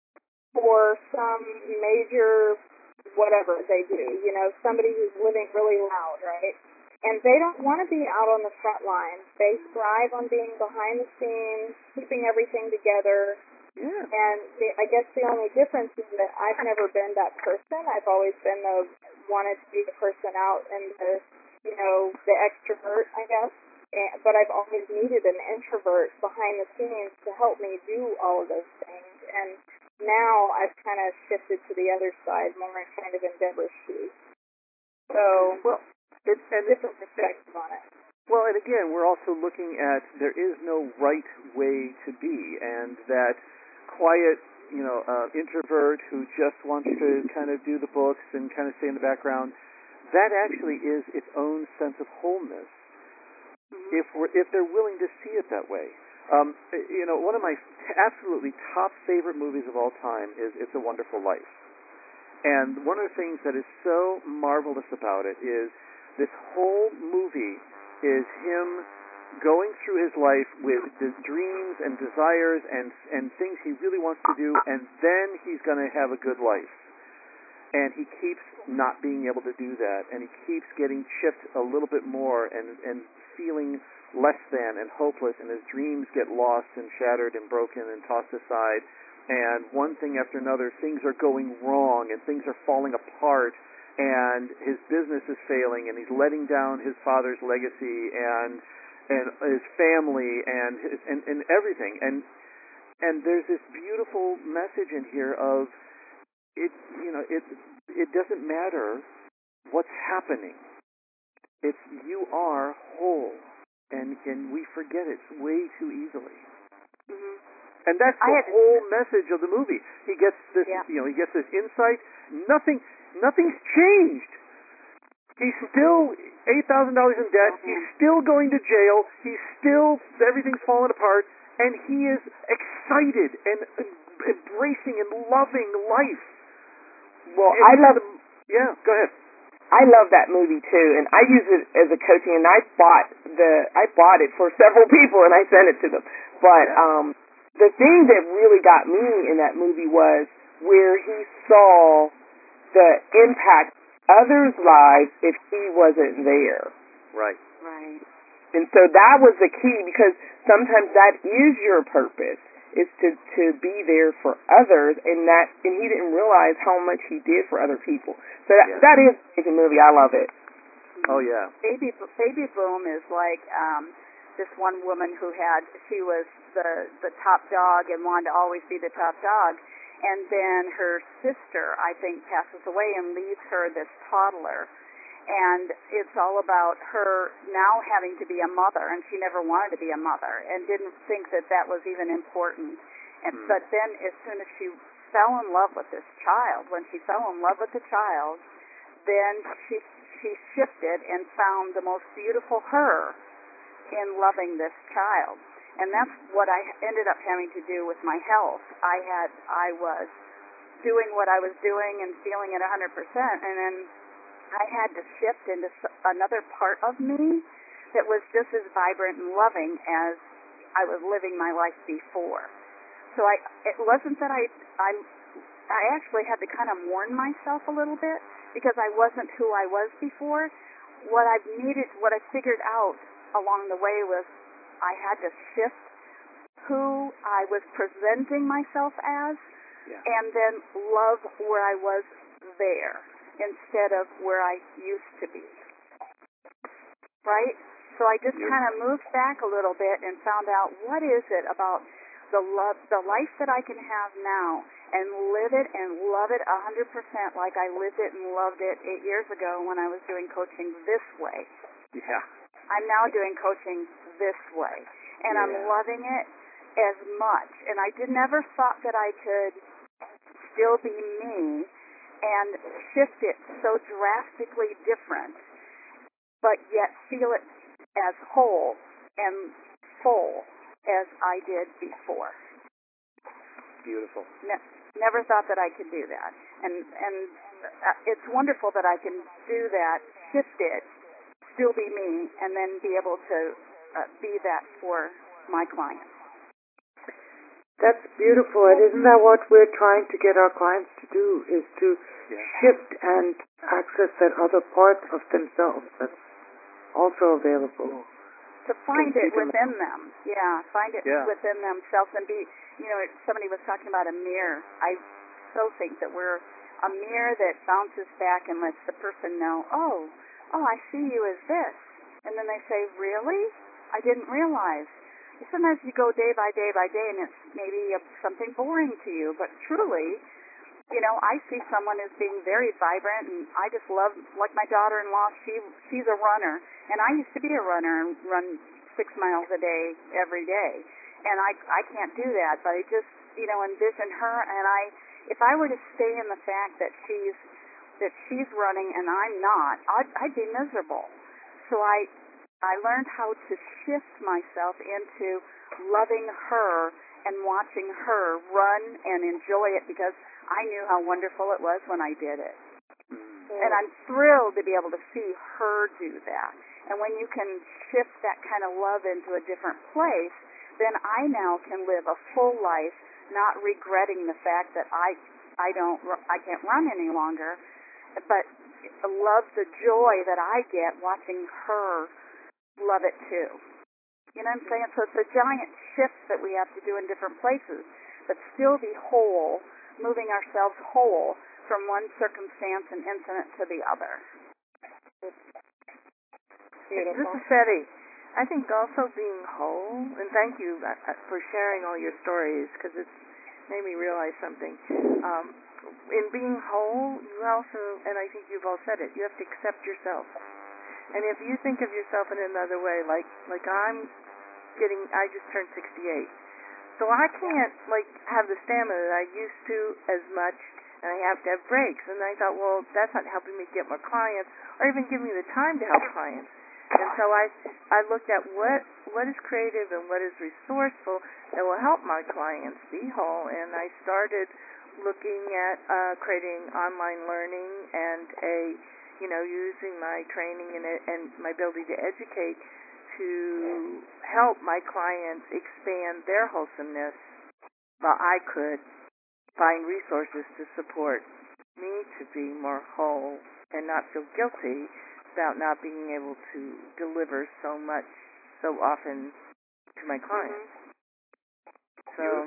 for some major whatever they do, you know, somebody who's living really loud, right? And they don't want to be out on the front lines. They thrive on being behind the scenes, keeping everything together. yeah. And the, I guess the only difference is that I've never been that person. I've always been the wanted to be the person out and the, you know, the extrovert, I guess. And, but I've always needed an introvert behind the scenes to help me do all of those things. And now I've kind of shifted to the other side, more in kind of in Deborah's shoes. So, Well, it, and different perspective on it. Well, and again, we're also looking at there is no right way to be, and that quiet, you know, uh, introvert who just wants to kind of do the books and kind of stay in the background, that actually is its own sense of wholeness. If we're, if they're willing to see it that way. Um, you know, one of my absolutely top favorite movies of all time is It's a Wonderful Life. And one of the things that is so marvelous about it is this whole movie is him going through his life with his dreams and desires and and things he really wants to do, and then he's going to have a good life. And he keeps not being able to do that, and he keeps getting chipped a little bit more and, and feeling less than and hopeless, and his dreams get lost and shattered and broken and tossed aside. And one thing after another, things are going wrong and things are falling apart, and his business is failing, and he's letting down his father's legacy and and his family and his, and, and everything. And and there's this beautiful message in here of it. You know, it it doesn't matter what's happening. It's you are whole, and and we forget it way too easily. Mm-hmm. And that's the whole message of the movie. He gets this, Yeah. you know, he gets this insight. Nothing, nothing's changed. He's still eight thousand dollars in debt. He's still going to jail. He's still, everything's falling apart, and he is excited and embracing and loving life. Well, And I love. the- yeah, go ahead. I love that movie too, and I use it as a coaching. And I bought the, I bought it for several people, and I sent it to them. But um, the thing that really got me in that movie was where he saw the impact others' lives if he wasn't there. Right. Right. And so that was the key, because sometimes that is your purpose, is to to be there for others, and that and he didn't realize how much he did for other people. So that, Yeah. that is an amazing movie. I love it. Oh yeah. Baby Baby Boom is like um, this one woman who had she was the the top dog and wanted to always be the top dog, and then her sister, I think, passes away and leaves her this toddler. And it's all about her now having to be a mother, and she never wanted to be a mother and didn't think that that was even important. And Hmm. but then as soon as she fell in love with this child, when she fell in love with the child, then she she shifted and found the most beautiful her in loving this child. And that's what I ended up having to do with my health. I had I was doing what I was doing and feeling it one hundred percent, and then I had to shift into another part of me that was just as vibrant and loving as I was living my life before. So I, it wasn't that I, I, I actually had to kind of mourn myself a little bit because I wasn't who I was before. What I needed, what I figured out along the way was I had to shift who I was presenting myself as, Yeah. and then love where I was there instead of where I used to be. Right? So I just Beautiful. kind of moved back a little bit and found out what is it about the love, the life that I can have now and live it and love it one hundred percent like I lived it and loved it eight years ago when I was doing coaching this way. Yeah. I'm now doing coaching this way, and I'm Yeah. loving it as much. And I did never thought that I could still be me and shift it so drastically different, but yet feel it as whole and full as I did before. Beautiful. Ne- never thought that I could do that, and and uh, it's wonderful that I can do that, shift it, still be me, and then be able to uh, be that for my clients. That's beautiful, and isn't that what we're trying to get our clients to do, is to Yeah. shift and access that other part of themselves that's also available. To find it Computer within them. Yeah, find it Yeah. within themselves and be, you know, somebody was talking about a mirror. I so think that we're a mirror that bounces back and lets the person know, oh, oh, I see you as this. And then they say, really? I didn't realize. Sometimes you go day by day by day and it's maybe a, something boring to you, but truly, you know, I see someone as being very vibrant, and I just love, like my daughter-in-law, she she's a runner, and I used to be a runner and run six miles a day every day, and I I can't do that, but I just, you know, envision her, and I, if I were to stay in the fact that she's that she's running and I'm not, I'd, I'd be miserable. So I I learned how to shift myself into loving her and watching her run and enjoy it because I knew how wonderful it was when I did it. Mm. And I'm thrilled to be able to see her do that. And when you can shift that kind of love into a different place, then I now can live a full life, not regretting the fact that I I don't I can't run any longer, but love the joy that I get watching her love it too. You know what I'm saying? So it's a giant shift that we have to do in different places, but still be whole, moving ourselves whole from one circumstance and incident to the other. Beautiful. This is Betty. I think also being whole, and thank you uh, uh, for sharing all your stories because it's made me realize something. Um, in being whole, you also, and I think you've all said it, you have to accept yourself. And if you think of yourself in another way, like like I'm getting, I just turned sixty-eight, so I can't like have the stamina that I used to as much, and I have to have breaks. And I thought, well, that's not helping me get more clients, or even give me the time to help clients. And so I I looked at what what is creative and what is resourceful that will help my clients be whole, and I started looking at uh, creating online learning and a you know, using my training and, and my ability to educate to help my clients expand their wholesomeness while I could find resources to support me to be more whole and not feel guilty about not being able to deliver so much so often to my clients. Mm-hmm. So Beautiful.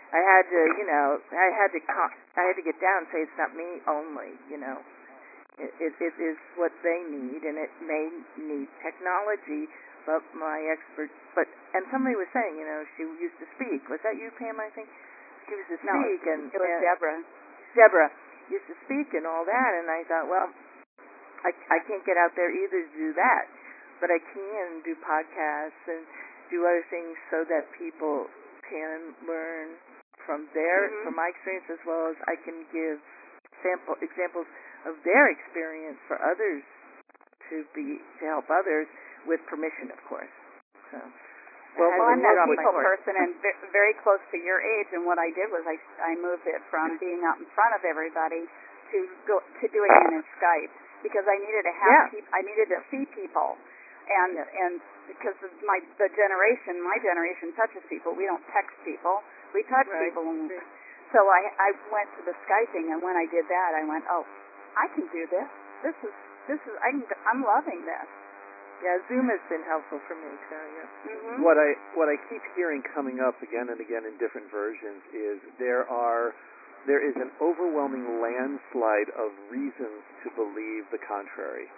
I had to, you know, I had to, con- I had to get down and say it's not me only, you know. It, it, it is what they need, and it may need technology, but my expert, but, and somebody was saying, you know, she used to speak. Was that you, Pam, I think? She used to No, speak, and it was and Deborah. Deborah used to speak and all that, and I thought, well, I, I can't get out there either to do that, but I can do podcasts and do other things so that people can learn from their, Mm-hmm. from my experience, as well as I can give sample examples of their experience for others to be to help others with permission, of course. So, Well, Well, I'm that Well, people my- person and ve- very close to your age, and what I did was I, I moved it from being out in front of everybody to go to doing it in Skype because I needed to have Yeah. peop- I needed to see people, and Yeah. and because of my the generation my generation touches people. We don't text people, we touch Right. people. And, so I I went to the Skyping, and when I did that, I went, oh, I can do this. This is this is I can, I'm loving this. yeah, Zoom has been helpful for me. So yeah. Mm-hmm. What I what I keep hearing coming up again and again in different versions is there are there is an overwhelming landslide of reasons to believe the contrary,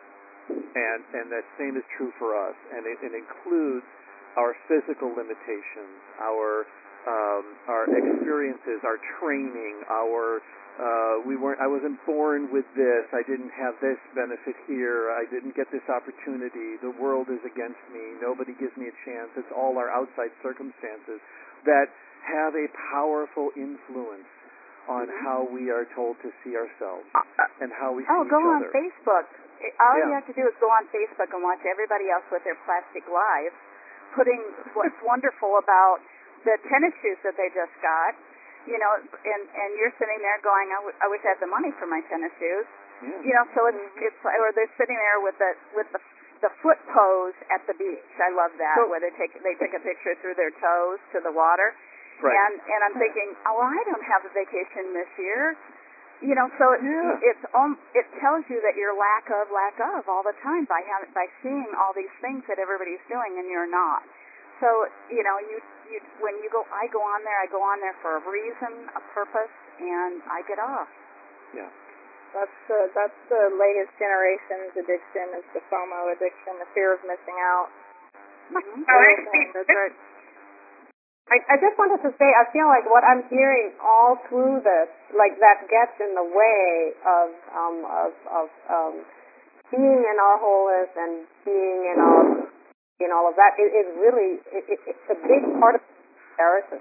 and and that same is true for us, and it, it includes our physical limitations, our um, our experiences, our training, our uh, we weren't. I wasn't born with this. I didn't have this benefit here. I didn't get this opportunity. The world is against me. Nobody gives me a chance. It's all our outside circumstances that have a powerful influence on Mhm. how we are told to see ourselves and how we Oh, see go each on other. Facebook. It- All Yeah. you have to do is go on Facebook and watch everybody else with their plastic lives, putting what's wonderful about the tennis shoes that they just got. You know, and and you're sitting there going, I, w- I wish I had the money for my tennis shoes. Yeah. You know, so it's it's or they're sitting there with the with the the foot pose at the beach. I love that, So- where they take they take a picture through their toes to the water. Right. And and I'm thinking, oh, well, I don't have a vacation this year. You know, so it's Yeah. it's um, it tells you that you're lack of lack of all the time by having by seeing all these things that everybody's doing and you're not. So you know, you you when you go, I go on there. I go on there for a reason, a purpose, and I get off. Yeah. That's the that's the latest generation's addiction. Is the FOMO addiction, the fear of missing out. Mm-hmm. Oh, actually, That's right. I, I just wanted to say, I feel like what I'm hearing all through this, like that gets in the way of um, of, of um, being in our wholeness and being in our in all of that. It is really it, it, it's a big part of comparison,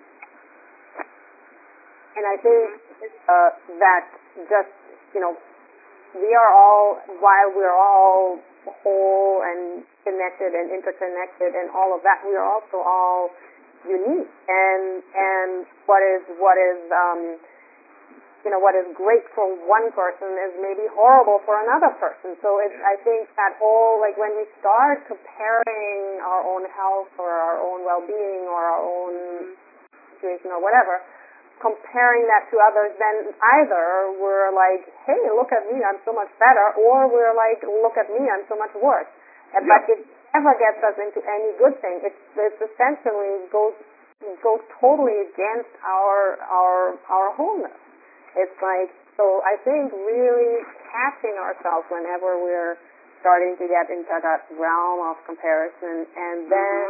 and I think uh, that just you know we are all while we're all whole and connected and interconnected and all of that, we are also all unique, and and what is what is um you know what is great for one person is maybe horrible for another person. So it's I think that whole like when we start comparing our own health or our own well-being or our own situation or whatever, comparing that to others, then either we're like, hey, look at me, I'm so much better, or we're like, look at me, I'm so much worse. And Yeah. But it never gets us into any good thing. It's, it's essentially goes goes totally against our our our wholeness. It's like so. I think really catching ourselves whenever we're starting to get into that realm of comparison, and then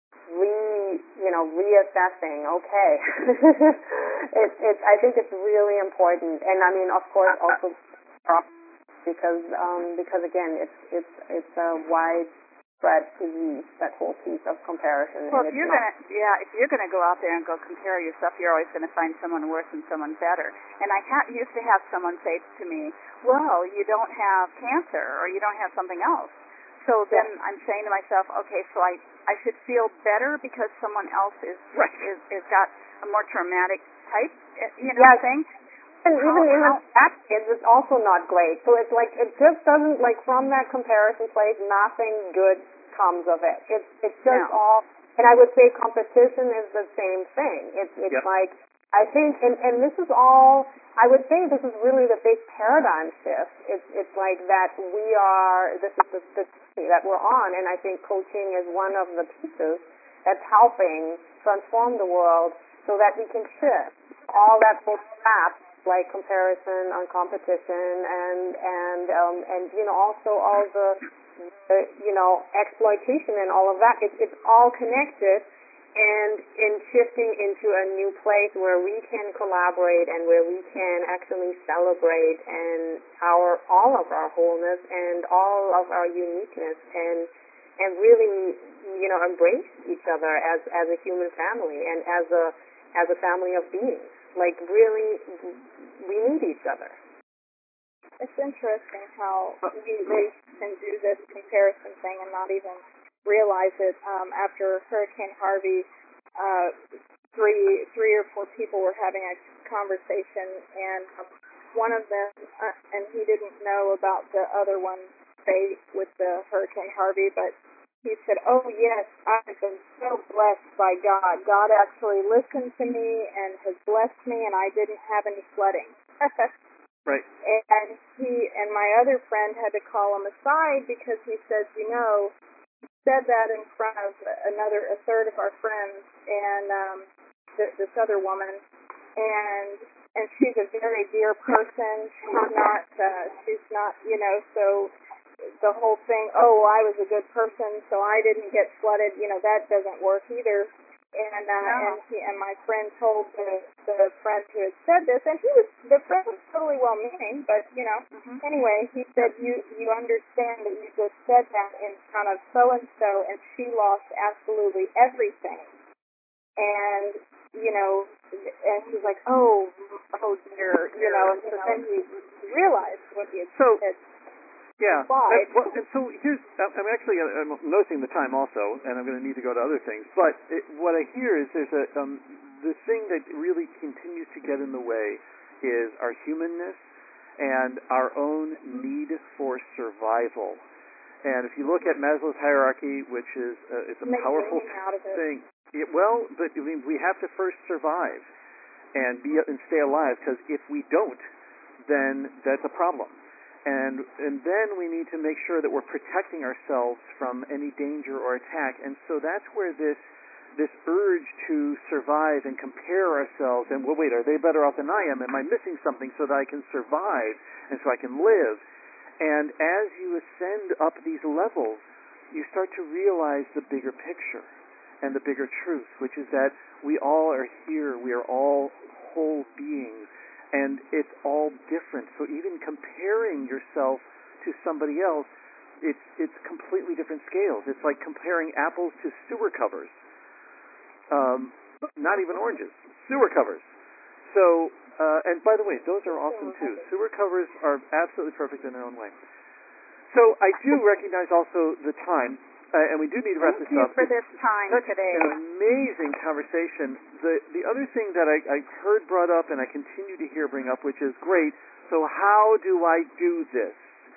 re you know reassessing. Okay, it's it's. I think it's really important, and I mean, of course, also because um because again, it's it's it's a widespread disease, that whole piece of comparison. Well, and if it's you're not, gonna, yeah, if you're gonna go out there and go compare yourself, you're always gonna find someone worse and someone better. And I ha- used to have someone say to me, "Well, you don't have cancer, or you don't have something else." So then I'm saying to myself, okay, so I I should feel better because someone else is Right. is is got a more traumatic type, eh, you know, Yes. thing. and How- even in how- that case, it's also not great. So it's like it just doesn't like from that comparison place, nothing good comes of it. It's it's just No. all. And I would say competition is the same thing. It's it's Yep. like I think, and and this is all. I would say this is really the big paradigm shift. It's it's like that we are. This is the, the journey that we're on, and I think coaching is one of the pieces that's helping transform the world so that we can shift all that whole crap like comparison on competition and and um, and you know also all the, the you know exploitation and all of that. It, it's all connected. And in shifting into a new place where we can collaborate and where we can actually celebrate and our all of our wholeness and all of our uniqueness and and really you know embrace each other as as a human family and as a as a family of beings. Like really, we need each other. It's interesting how we, we can do this comparison thing and not even realize it. Um, after Hurricane Harvey, uh, three three or four people were having a conversation, and um, one of them, uh, and he didn't know about the other one's fate with the Hurricane Harvey, but he said, "Oh yes, I've been so blessed by God. God actually listened to me and has blessed me, and I didn't have any flooding." Right. And he and my other friend had to call him aside because he said, "You know, he said that in front of another, a third of our friends, and um, th- this other woman, and and she's a very dear person. She's not, uh, she's not, you know, so." The whole thing, oh, I was a good person, so I didn't get flooded. You know, that doesn't work either. And uh, No. and he and my friend told the the friend who had said this, and he was the friend was totally well meaning, but you know, Mm-hmm. anyway, he said you you understand that you just said that in front of so and so, and she lost absolutely everything. And you know, and he's like, oh, oh dear, you know, and so then he realized what he had So, said. yeah. Why? And, well, and so here's, I'm actually uh, I'm noticing the time also, and I'm going to need to go to other things. But it, what I hear is there's a um, the thing that really continues to get in the way is our humanness and our own need for survival. And if you look at Maslow's hierarchy, which is uh, it's a Make powerful meaning out of it. thing. It, well, but I mean, we have to first survive and be and stay alive, because if we don't, then that's a problem. And and then we need to make sure that we're protecting ourselves from any danger or attack. And so that's where this this urge to survive and compare ourselves and, well, wait, are they better off than I am? Am I missing something so that I can survive and so I can live? And as you ascend up these levels, you start to realize the bigger picture and the bigger truth, which is that we all are here. We are all whole beings. And it's all different. So even comparing yourself to somebody else, it's it's completely different scales. It's like comparing apples to sewer covers. Um, not even oranges, sewer covers. So, uh, and by the way, those are awesome too. Sewer covers are absolutely perfect in their own way. So I do recognize also the time. Uh, and we do need to wrap Thank this you up. for It's this time such today. an amazing conversation. The the other thing that I, I heard brought up and I continue to hear bring up, which is great, so how do I do this?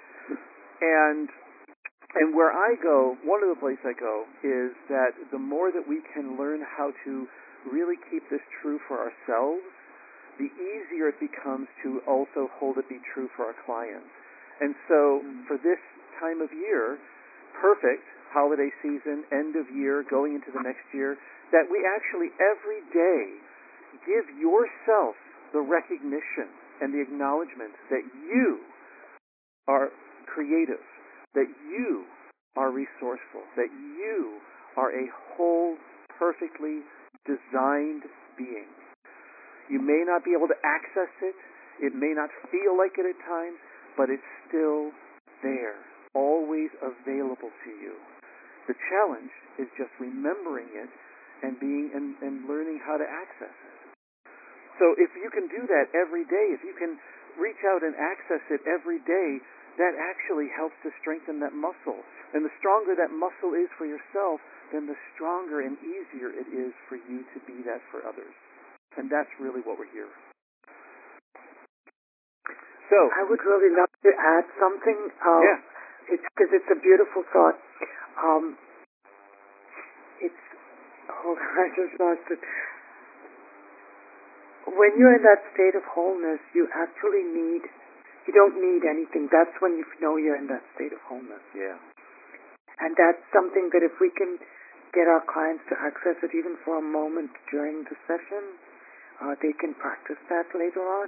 And and where I go, one of the places I go is that the more that we can learn how to really keep this true for ourselves, the easier it becomes to also hold it be true for our clients. And so for this time of year, perfect, holiday season, end of year, going into the next year, that we actually every day give yourself the recognition and the acknowledgement that you are creative, that you are resourceful, that you are a whole, perfectly designed being. You may not be able to access it, it may not feel like it at times, but it's still there, always available to you. The challenge is just remembering it and being and, and learning how to access it. So if you can do that every day, if you can reach out and access it every day, that actually helps to strengthen that muscle. And the stronger that muscle is for yourself, then the stronger and easier it is for you to be that for others. And that's really what we're here. So I would really love to add something. Um, yeah. It's because it's a beautiful thought. Um, it's, hold on, I just lost it. When you're in that state of wholeness, you actually need, you don't need anything. That's when you know you're in that state of wholeness. Yeah. And that's something that if we can get our clients to access it even for a moment during the session, uh, they can practice that later on.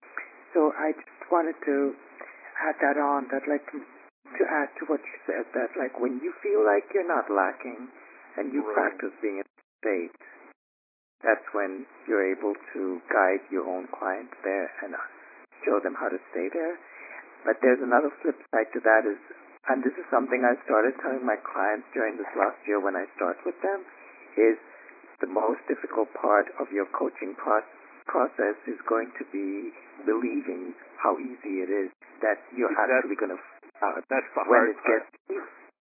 So I just wanted to add that on, that like to add to what you said, that like when you feel like you're not lacking and you Right. practice being in a state, that's when you're able to guide your own clients there and show them how to stay there. But there's another flip side to that is, and this is something I started telling my clients during this last year when I start with them, is the most difficult part of your coaching pro- process is going to be believing how easy it is that you're That's- actually going to uh, That's the when hard it part. gets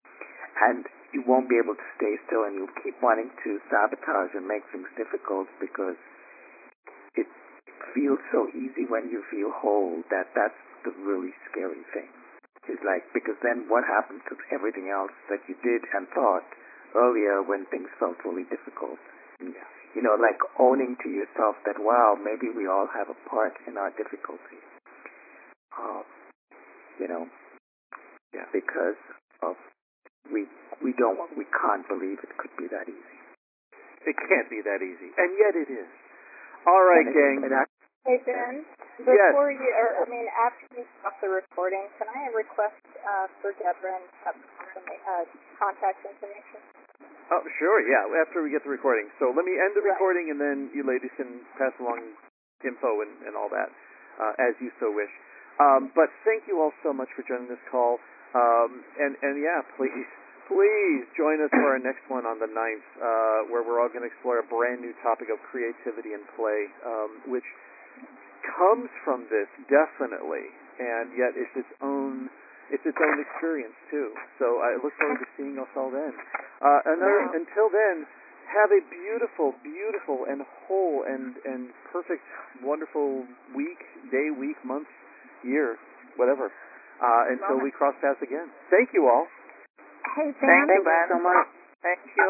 and you won't be able to stay still, and you'll keep wanting to sabotage and make things difficult because it feels so easy when you feel whole. That that's the really scary thing. It's like, because then what happens to everything else that you did and thought earlier when things felt really difficult? And, you know, like owning to yourself that, wow, maybe we all have a part in our difficulty. Um, you know, Yeah. because of we we don't we can't believe it could be that easy. It can't be that easy, and yet it is. All right, And it- gang. it act- Hey, Ben, Yes. before you, or I mean, after you stop the recording, can I request uh, for Deborah and have uh, contact information? Oh, sure, yeah, after we get the recording. So let me end the Right. recording, and then you ladies can pass along info and, and all that, uh, as you so wish. Um, but thank you all so much for joining this call. Um, and, and yeah, please, please join us for our next one on the ninth, uh, where we're all going to explore a brand new topic of creativity and play, um, which comes from this, definitely, and yet it's its own it's its own experience too. So I look forward to seeing us all then. Uh, another, Wow. until then, have a beautiful, beautiful and whole and and perfect, wonderful week, day, week, month, year, whatever. Uh, until we cross paths again. Thank you all. Hey, Ben. Thank you so much. Thank you.